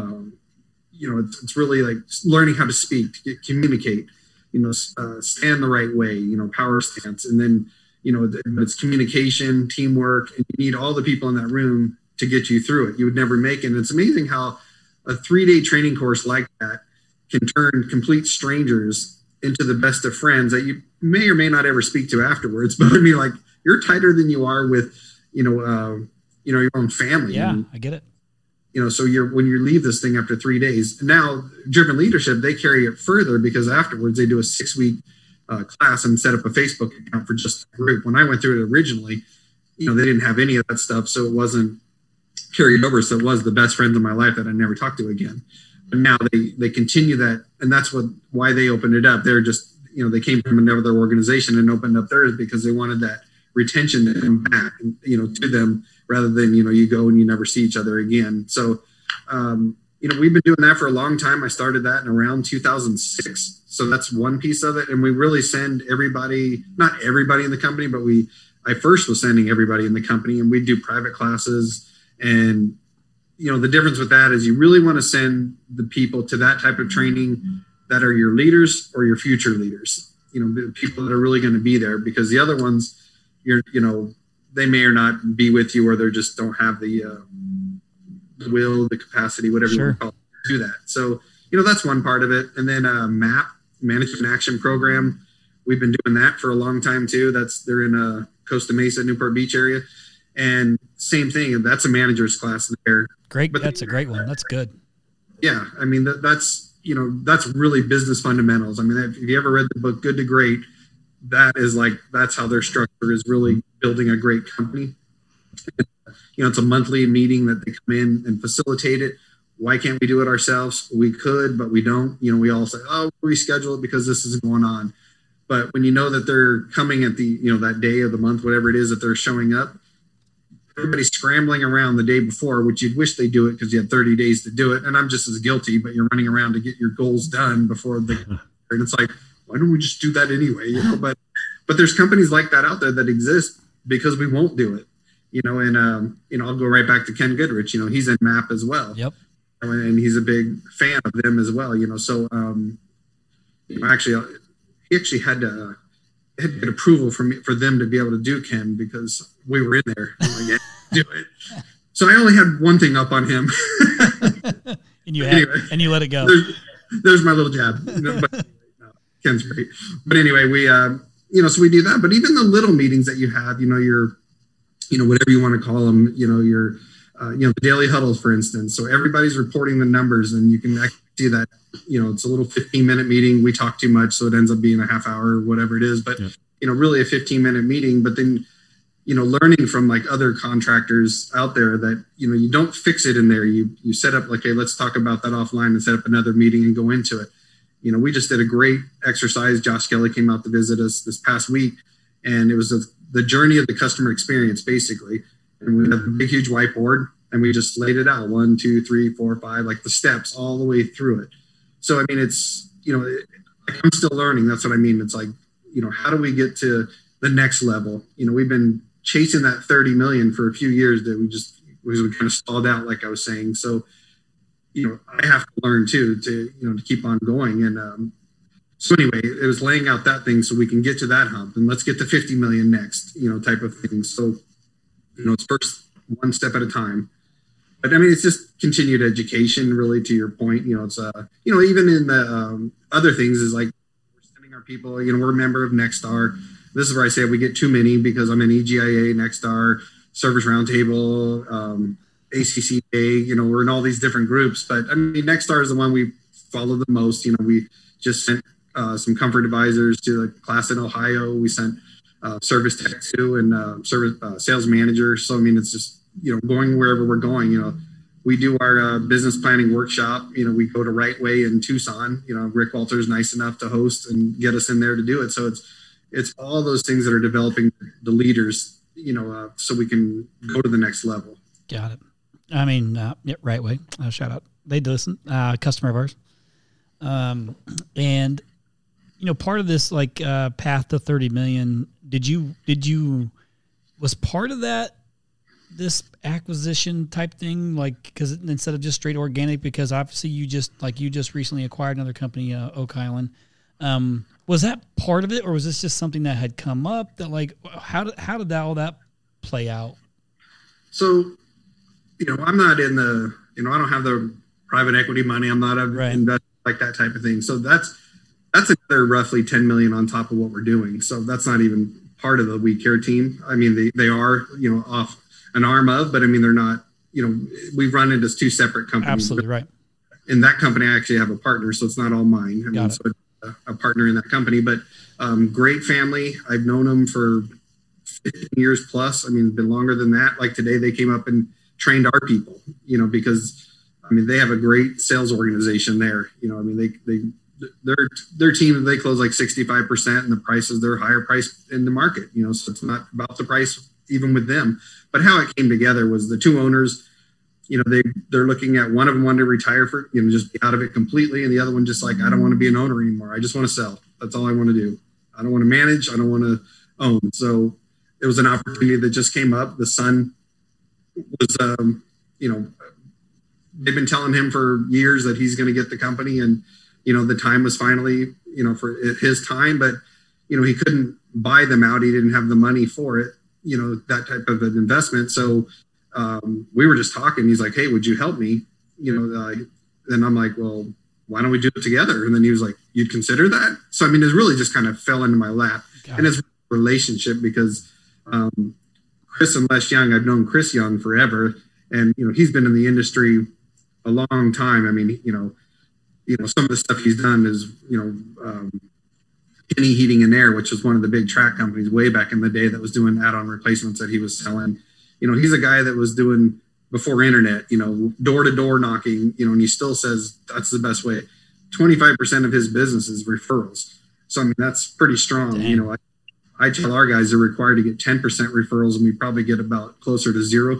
it's really like learning how to speak, communicate, stand the right way, power stance. And then, it's communication, teamwork, and you need all the people in that room to get you through it. You would never make it. And it's amazing how a 3-day training course like that can turn complete strangers into the best of friends that you may or may not ever speak to afterwards. But I mean, like, you're tighter than you are with, your own family. Yeah, and, I get it. So when you leave this thing after 3 days, now driven leadership, they carry it further, because afterwards they do a 6-week class and set up a Facebook account for just the group. When I went through it originally, they didn't have any of that stuff. So it wasn't carried over. So it was the best friends of my life that I never talked to again. But now they continue that. And that's why they opened it up. They're just, they came from another organization and opened up theirs because they wanted that retention to come back, to them, rather than, you go and you never see each other again. So, we've been doing that for a long time. I started that in around 2006. So that's one piece of it. And we really send everybody, not everybody in the company, but I first was sending everybody in the company, and we do private classes. And, the difference with that is you really want to send the people to that type of training that are your leaders or your future leaders, the people that are really going to be there, because the other ones, they may or not be with you, or they just don't have the will, the capacity, whatever you want to call it, to do that. So, that's one part of it. And then MAP, Management Action Program. We've been doing that for a long time too. They're in Costa Mesa, Newport Beach area. And same thing. That's a manager's class there. Great. But that's a great one. That's good. Yeah. I mean, that's really business fundamentals. I mean, if you ever read the book, Good to Great, that's how their structure is really building a great company. It's a monthly meeting that they come in and facilitate it. Why can't we do it ourselves? We could, but we don't. We all say, oh, we reschedule it because this is going on. But when you know that they're coming at the, that day of the month, whatever it is that they're showing up, everybody's scrambling around the day before, which you'd wish they do it because you had 30 days to do it. And I'm just as guilty, but you're running around to get your goals done before and it's like, why don't we just do that anyway? But there's companies like that out there that exist because we won't do it, and I'll go right back to Ken Goodrich, he's in MAP as well. Yep. And he's a big fan of them as well, so, actually, he actually had to get approval for them to be able to do Ken because we were in there. I'm like, yeah, do it. So I only had one thing up on him. and you let it go. There's my little jab. But Ken's great. But anyway, we so we do that. But even the little meetings that you have, your whatever you want to call them, your the daily huddles, for instance. So everybody's reporting the numbers, and you can actually see that. It's a little 15-minute meeting. We talk too much, so it ends up being a half hour or whatever it is. But really a 15-minute meeting. But then learning from like other contractors out there that you don't fix it in there. You set up like, hey, let's talk about that offline and set up another meeting and go into it. We just did a great exercise. Josh Kelly came out to visit us this past week, and it was the journey of the customer experience, basically. And we had a big, huge whiteboard, and we just laid it out 1, 2, 3, 4, 5, like the steps all the way through it. So, I mean, it's, I'm still learning. That's what I mean. It's like, how do we get to the next level? We've been chasing that 30 million for a few years that we kind of stalled out, like I was saying. So, I have to learn too, to keep on going. And so anyway, it was laying out that thing so we can get to that hump and let's get to 50 million next, type of thing. So, it's first one step at a time. But I mean, it's just continued education, really, to your point. It's, even in the other things is like we're sending our people, we're a member of Nexstar. This is where I say we get too many because I'm in EGIA, Nexstar, Service Roundtable, ACCA, we're in all these different groups. But I mean, Nexstar is the one we follow the most. We just sent some comfort advisors to the class in Ohio. We sent service tech to and sales manager. So, I mean, it's just, going wherever we're going, we do our business planning workshop. We go to Right Way in Tucson. Rick Walter is nice enough to host and get us in there to do it. So it's all those things that are developing the leaders, so we can go to the next level. Got it. I mean, Right Way. Shout out. They listen. Customer of ours. And part of this like path to 30 million. Did you was part of that this acquisition type thing, like, because instead of just straight organic, because obviously you just recently acquired another company, Oak Island. Was that part of it, or was this just something that had come up that, like, how did all that play out? So, I'm not in the, I don't have the private equity money. I'm not an investor like that type of thing. So that's another roughly 10 million on top of what we're doing. So that's not even part of the We Care team. I mean, they are, off an arm of, but I mean, they're not, we run it as two separate companies. Absolutely right. In that company, I actually have a partner, so it's not all mine. I mean, so it's a partner in that company, but great family. I've known them for 15 years plus. I mean, it's been longer than that. Like today, they came up and trained our people, because I mean, they have a great sales organization there. I mean, their team, they close like 65%, and the prices, they're higher price in the market, so it's not about the price even with them. But how it came together was the two owners, they're looking at, one of them wanted to retire for, just be out of it completely. And the other one just like, I don't want to be an owner anymore. I just want to sell. That's all I want to do. I don't want to manage. I don't want to own. So it was an opportunity that just came up. The son was, they've been telling him for years that he's going to get the company. And, the time was finally, for his time, but, he couldn't buy them out. He didn't have the money for it, that type of an investment. So we were just talking. He's like, hey, would you help me? And I'm like, well, why don't we do it together? And then he was like, you'd consider that? So, I mean, it really just kind of fell into my lap. And it's a relationship because Chris and Les Young, I've known Chris Young forever. And, he's been in the industry a long time. I mean, some of the stuff he's done is, Penny Heating and Air, which was one of the big track companies way back in the day that was doing add-on replacements that he was selling. He's a guy that was doing before internet, door-to-door knocking, and he still says that's the best way. 25% of his business is referrals. So, I mean, that's pretty strong. Dang. I tell our guys they're required to get 10% referrals, and we probably get about closer to 0.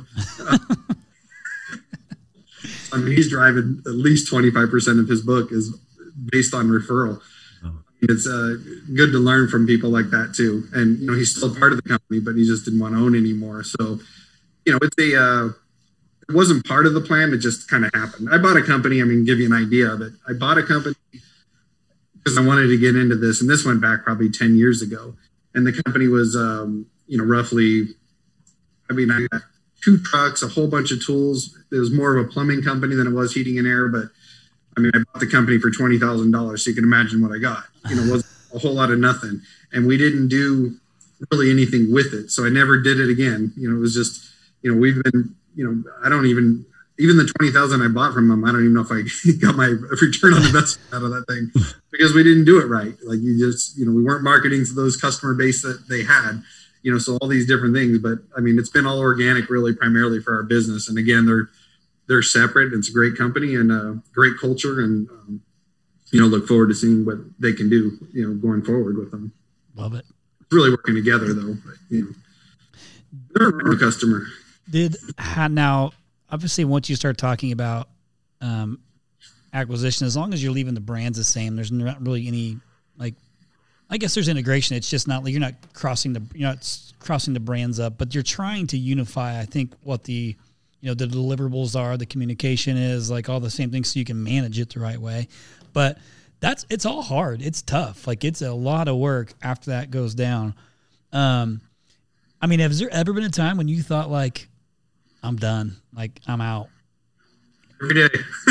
I mean, he's driving at least 25% of his book is based on referral. It's good to learn from people like that too. And, he's still part of the company, but he just didn't want to own anymore. So, it's it wasn't part of the plan. It just kind of happened. I bought a company. Give you an idea of it. I bought a company because I wanted to get into this. And this went back probably 10 years ago. And the company was, roughly, I got 2 trucks, a whole bunch of tools. It was more of a plumbing company than it was heating and air. But I bought the company for $20,000. So you can imagine what I got. It wasn't a whole lot of nothing. And we didn't do really anything with it. So I never did it again. It was just, we've been, I don't even the 20,000 I bought from them, I don't even know if I got my return on investment out of that thing because we didn't do it right. Like we weren't marketing to those customer base that they had, so all these different things. But it's been all organic really primarily for our business. And again, they're separate. It's a great company and a great culture. And, look forward to seeing what they can do, going forward with them. Love it. It's really working together though. But, they're a customer. Now, obviously, once you start talking about acquisition, as long as you're leaving the brands the same, there's not really any I guess there's integration. It's just not you're not crossing the brands up, but you're trying to unify. I think what the the deliverables are, the communication is, all the same things, so you can manage it the right way. But it's all hard. It's tough. It's a lot of work after that goes down. Has there ever been a time when you thought I'm done, I'm out? Every day.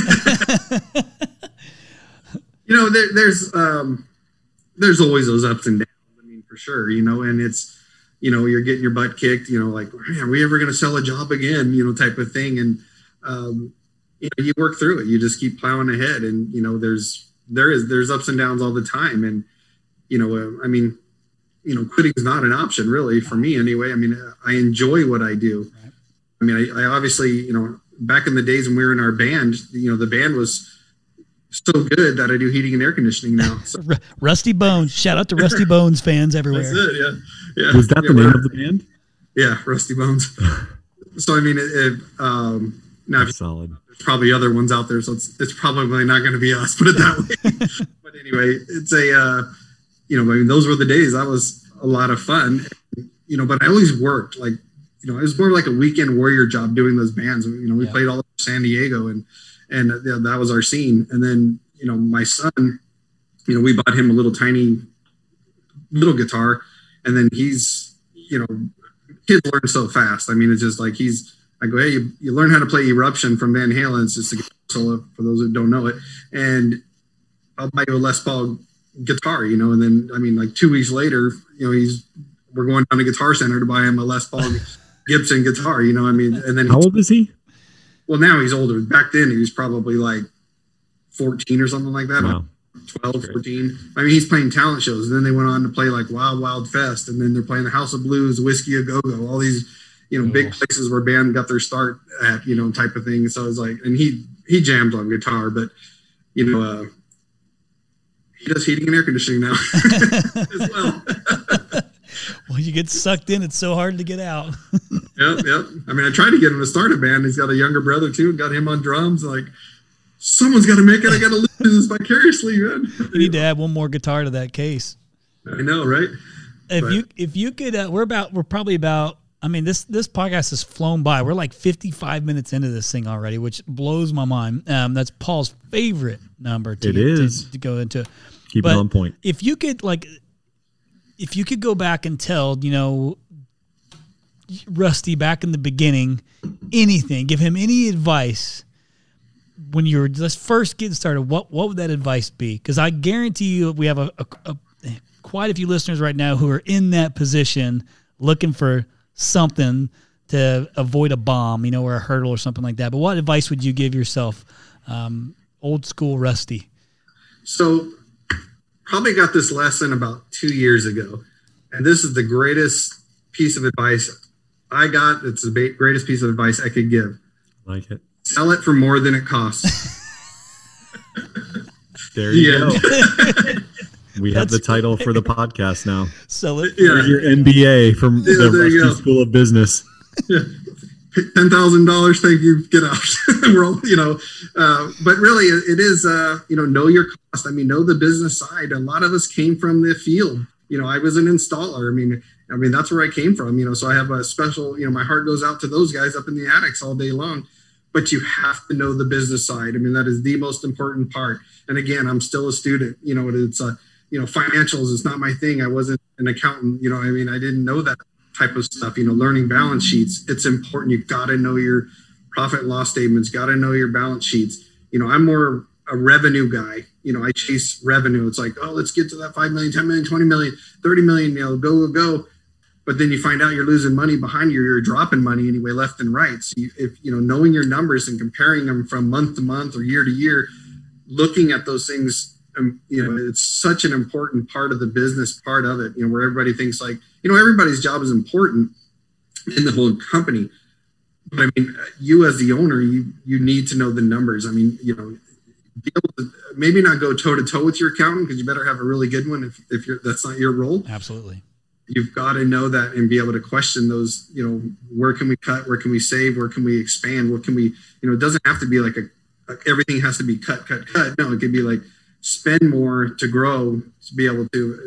There's always those ups and downs. For sure. And it's, you're getting your butt kicked, man, are we ever going to sell a job again, type of thing. And, you work through it. You just keep plowing ahead. And, there's ups and downs all the time. And, quitting is not an option really for me anyway. I enjoy what I do. I obviously, back in the days when we were in our band, the band was so good that I do heating and air conditioning now. So. Rusty Bones. Shout out to Rusty Bones fans everywhere. That's it, yeah. Was that the name of the band? Yeah, Rusty Bones. So, now that's solid. There's probably other ones out there, so it's probably not going to be us, put it that way. But anyway, it's those were the days. That was a lot of fun, but I always worked it was more like a weekend warrior job doing those bands. We played all over San Diego and that was our scene. And then, my son, we bought him a little tiny little guitar, and then he's, kids learn so fast. It's just I go, hey, you learn how to play Eruption from Van Halen. It's just a guitar solo for those that don't know it. And I'll buy you a Les Paul guitar, and then, 2 weeks later, we're going down to Guitar Center to buy him a Les Paul Gibson guitar, and then how old is he? Well, now he's older. Back then he was probably 14 or something like that. Wow. 12, 14. He's playing talent shows. And then they went on to play Wild Wild Fest. And then they're playing the House of Blues, Whiskey A Go-Go, all these, big places where band got their start at, type of thing. So it's and he jammed on guitar, but, he does heating and air conditioning now as well. Well, you get sucked in. It's so hard to get out. Yep. I tried to get him to start a band. He's got a younger brother too, and got him on drums. Someone's got to make it. I got to listen to this vicariously, man. You need to add one more guitar to that case. I know, right? If you could, we're probably about. This podcast has flown by. We're 55 minutes into this thing already, which blows my mind. That's Paul's favorite number to go into. Keep it on point. If you could go back and tell, Rusty back in the beginning, anything, give him any advice when you were just first getting started, what would that advice be? Because I guarantee you we have quite a few listeners right now who are in that position looking for something to avoid a bomb, or a hurdle or something like that. But what advice would you give yourself, old school Rusty? So probably got this lesson about 2 years ago. And this is the greatest piece of advice I got. It's the greatest piece of advice I could give. Like it. Sell it for more than it costs. There you go. We have the title for the podcast now. Sell it. Yeah. Your MBA from the Rusty School of Business. Yeah. $10,000. Thank you. Get out. We're all, but really it is, know your cost. I mean, know the business side. A lot of us came from the field. I was an installer. I mean, that's where I came from, so I have a special, my heart goes out to those guys up in the attics all day long, but you have to know the business side. I mean, that is the most important part. And again, I'm still a student, it's financials is not my thing. I wasn't an accountant, I didn't know that type of stuff, learning balance sheets. It's important. You've got to know your profit and loss statements, got to know your balance sheets. I'm more a revenue guy. I chase revenue. It's like, oh, let's get to that 5 million, 10 million, 20 million, 30 million, go. But then you find out you're losing money behind you. You're dropping money anyway, left and right. So if knowing your numbers and comparing them from month to month or year to year, looking at those things, it's such an important part of the business part of it, where everybody thinks like, everybody's job is important in the whole company. But you as the owner, you need to know the numbers. Be able to maybe not go toe to toe with your accountant, because you better have a really good one if that's not your role. Absolutely. You've got to know that and be able to question those, where can we cut? Where can we save? Where can we expand? What can we, it doesn't have to be like everything has to be cut. No, it could be like spend more to grow, to be able to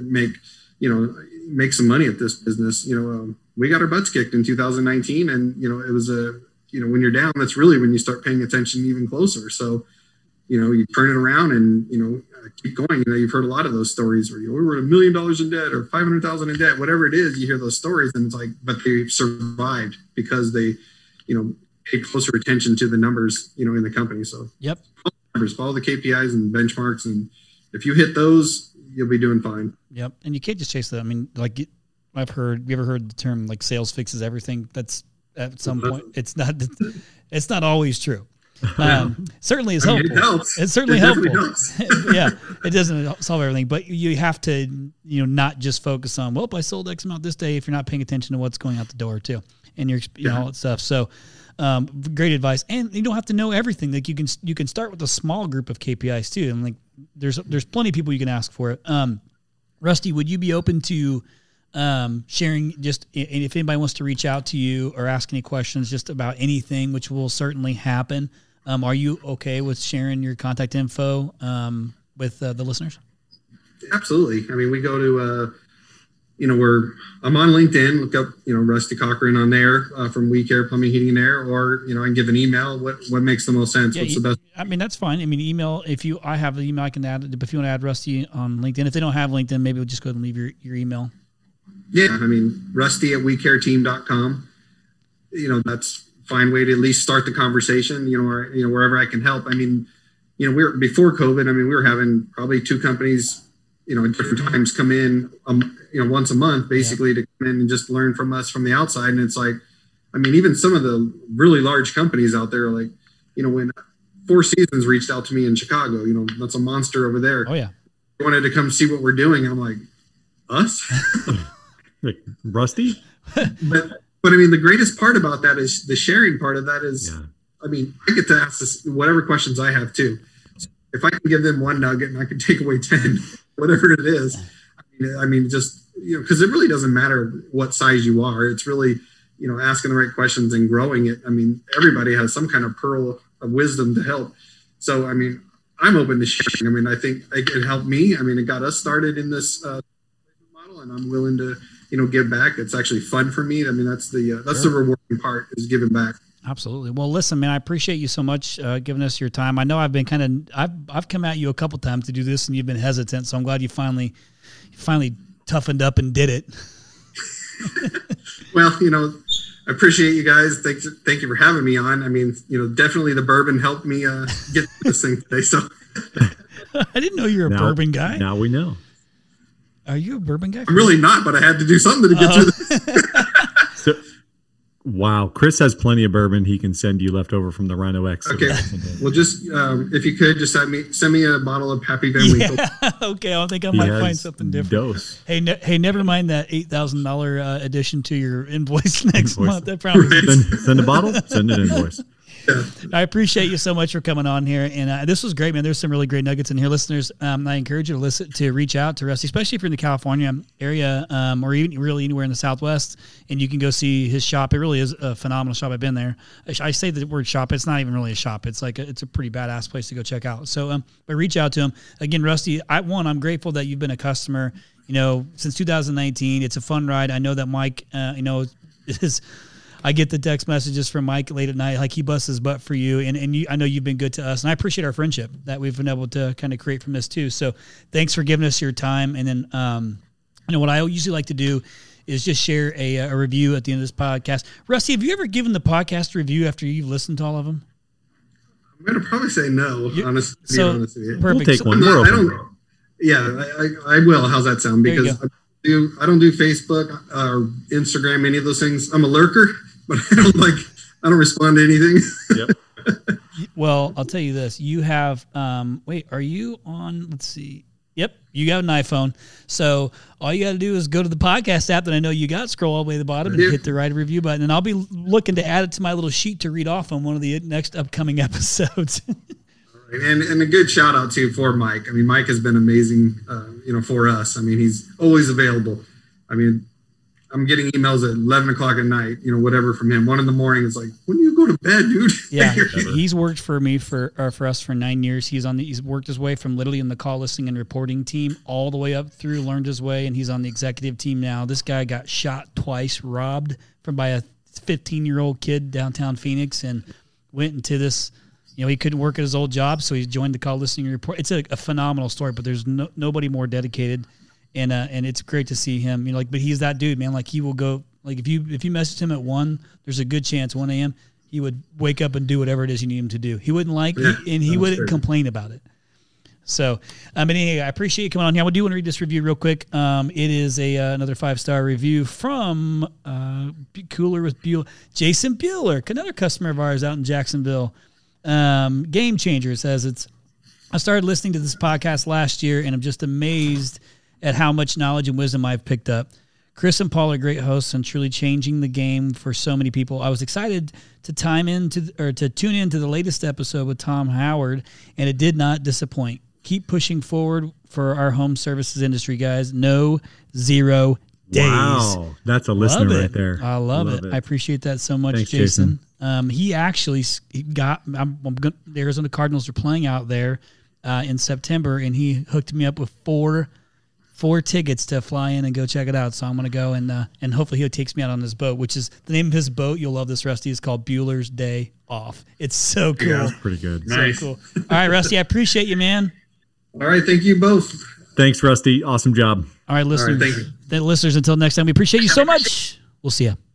make some money at this business. We got our butts kicked in 2019, and, it was when you're down, that's really when you start paying attention even closer. So, you turn it around and, keep going. You've heard a lot of those stories where we were $1 million in debt or 500,000 in debt, whatever it is. You hear those stories, and it's like, but they survived because they, paid closer attention to the numbers, in the company. So yep, follow the KPIs and benchmarks, and if you hit those, you'll be doing fine. Yep, and you can't just chase that. Like you ever heard the term like sales fixes everything? That's at some point, it's not always true. Certainly is helpful. It helps. It's certainly helpful. Helps. Yeah, it doesn't solve everything, but you have to, not just focus on, I sold X amount this day, if you're not paying attention to what's going out the door too, and all that stuff. So, great advice. And you don't have to know everything. Like you can start with a small group of KPIs too, and like there's plenty of people you can ask for it. Rusty, would you be open to sharing just if anybody wants to reach out to you or ask any questions just about anything, which will certainly happen? Are you okay with sharing your contact info with the listeners? Absolutely. We go to, I'm on LinkedIn. Look up, Rusty Cochran on there from We Care Plumbing, Heating, and Air, or I can give an email. What makes the most sense? Yeah, what's the best? That's fine. Email. I have the email, I can add it. If you want to add Rusty on LinkedIn, if they don't have LinkedIn, maybe we'll just go ahead and leave your email. Yeah, Rusty at WeCareTeam.com. That's fine way to at least start the conversation, or, wherever I can help. We're before COVID, we were having probably 2 companies, at different times come in, once a month, basically, to come in and just learn from us from the outside. And it's like, even some of the really large companies out there, like, when Four Seasons reached out to me in Chicago, that's a monster over there. Oh yeah. They wanted to come see what we're doing. And I'm like, us? Like Rusty? But the greatest part about that is the sharing part of that is, I get to ask this, whatever questions I have too. So if I can give them one nugget and I can take away 10, whatever it is, just, because it really doesn't matter what size you are. It's really, asking the right questions and growing it. Everybody has some kind of pearl of wisdom to help. So, I'm open to sharing. I think it helped me. It got us started in this model, and I'm willing to, give back. It's actually fun for me. That's the rewarding part, is giving back. Absolutely. Well, listen, man, I appreciate you so much giving us your time. I know I've been I've come at you a couple times to do this, and you've been hesitant. So I'm glad you finally toughened up and did it. Well, I appreciate you guys. Thank you for having me on. Definitely the bourbon helped me get this thing today. So I didn't know you were a bourbon guy. Now we know. Are you a bourbon guy? I'm really not, but I had to do something to get through this. Wow. Chris has plenty of bourbon. He can send you leftover from the Rhino X. Okay. Well, just if you could just send me a bottle of Pappy Van Winkle. Okay. I think I might find something different. Dose. Hey, never mind that $8,000 addition to your invoice next month. That probably send a bottle, send an invoice. I appreciate you so much for coming on here. And this was great, man. There's some really great nuggets in here. Listeners, I encourage you to reach out to Rusty, especially if you're in the California area or even really anywhere in the Southwest, and you can go see his shop. It really is a phenomenal shop. I've been there. I say the word shop. It's not even really a shop. It's like it's a pretty badass place to go check out. So, but reach out to him. Again, Rusty, I'm grateful that you've been a customer, since 2019. It's a fun ride. I know that Mike, I get the text messages from Mike late at night, like he busts his butt for you. And I know you've been good to us, and I appreciate our friendship that we've been able to kind of create from this too. So thanks for giving us your time. And then, what I usually like to do is just share a review at the end of this podcast. Rusty, have you ever given the podcast a review after you've listened to all of them? I'm going to probably say no, honestly. Perfect. We'll take one. I will. How's that sound? Because I don't do Facebook or Instagram, any of those things. I'm a lurker, but I don't respond to anything. Yep. Well, I'll tell you this. You have, are you on, let's see. Yep, you got an iPhone. So all you got to do is go to the podcast app that I know you got, scroll all the way to the bottom and hit the right review button. And I'll be looking to add it to my little sheet to read off on one of the next upcoming episodes. And a good shout out too for Mike. I mean, Mike has been amazing, for us. I mean, he's always available. I mean, I'm getting emails at 11 o'clock at night, whatever from him. 1 a.m. It's like, when do you go to bed, dude? Yeah, he's worked for me for us for 9 years. He's worked his way from literally in the call listening and reporting team all the way up through, learned his way, and he's on the executive team now. This guy got shot twice, robbed by a 15-year-old kid downtown Phoenix, and went into this. He couldn't work at his old job, so he joined the call listening and report. It's a phenomenal story, but there's nobody more dedicated. And it's great to see him, but he's that dude, man. Like he will go, like if you message him at 1, there's a good chance 1 a.m. he would wake up and do whatever it is you need him to do. He wouldn't he wouldn't complain about it. So, but anyway, I appreciate you coming on here. I do want to read this review real quick. It is another 5-star review from Cooler with Bueller. Jason Bueller, another customer of ours out in Jacksonville. Game Changer says I started listening to this podcast last year, and I'm just amazed at how much knowledge and wisdom I've picked up. Chris and Paul are great hosts and truly changing the game for so many people. I was excited to tune into the latest episode with Tom Howard, and it did not disappoint. Keep pushing forward for our home services industry, guys. No 0 days. Wow, that's a listener right there. I love it. I appreciate that so much. Thanks, Jason. He actually got the Arizona Cardinals are playing out there in September, and he hooked me up with four tickets to fly in and go check it out. So I'm going to go and hopefully he takes me out on this boat, which is the name of his boat. You'll love this, Rusty. It's called Bueller's Day Off. It's so cool. Yeah, that's pretty good. Nice. So cool. All right, Rusty, I appreciate you, man. All right. Thank you both. Thanks, Rusty. Awesome job. All right, listeners. All right, thank you. Listeners, until next time, we appreciate you so much. We'll see you.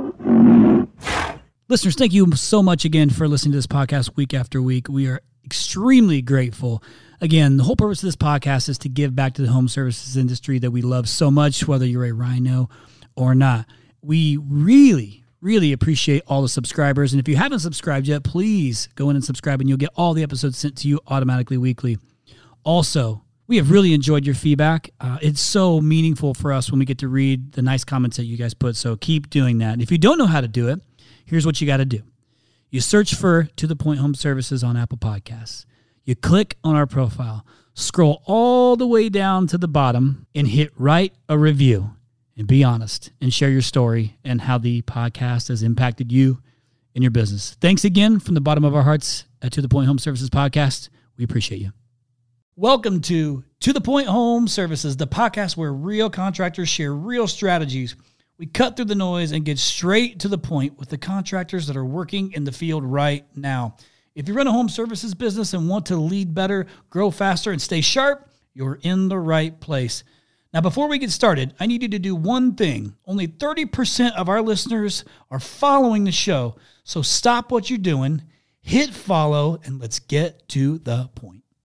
Listeners, thank you so much again for listening to this podcast week after week. We are extremely grateful. Again, the whole purpose of this podcast is to give back to the home services industry that we love so much, whether you're a Rhino or not. We really, really appreciate all the subscribers. And if you haven't subscribed yet, please go in and subscribe, and you'll get all the episodes sent to you automatically weekly. Also, we have really enjoyed your feedback. It's so meaningful for us when we get to read the nice comments that you guys put. So keep doing that. And if you don't know how to do it, here's what you got to do. You search for To The Point Home Services on Apple Podcasts. You click on our profile, scroll all the way down to the bottom, and hit write a review. And be honest and share your story and how the podcast has impacted you and your business. Thanks again from the bottom of our hearts at To The Point Home Services Podcast. We appreciate you. Welcome to The Point Home Services, the podcast where real contractors share real strategies. We cut through the noise and get straight to the point with the contractors that are working in the field right now. If you run a home services business and want to lead better, grow faster, and stay sharp, you're in the right place. Now, before we get started, I need you to do one thing. Only 30% of our listeners are following the show. So stop what you're doing, hit follow, and let's get to the point.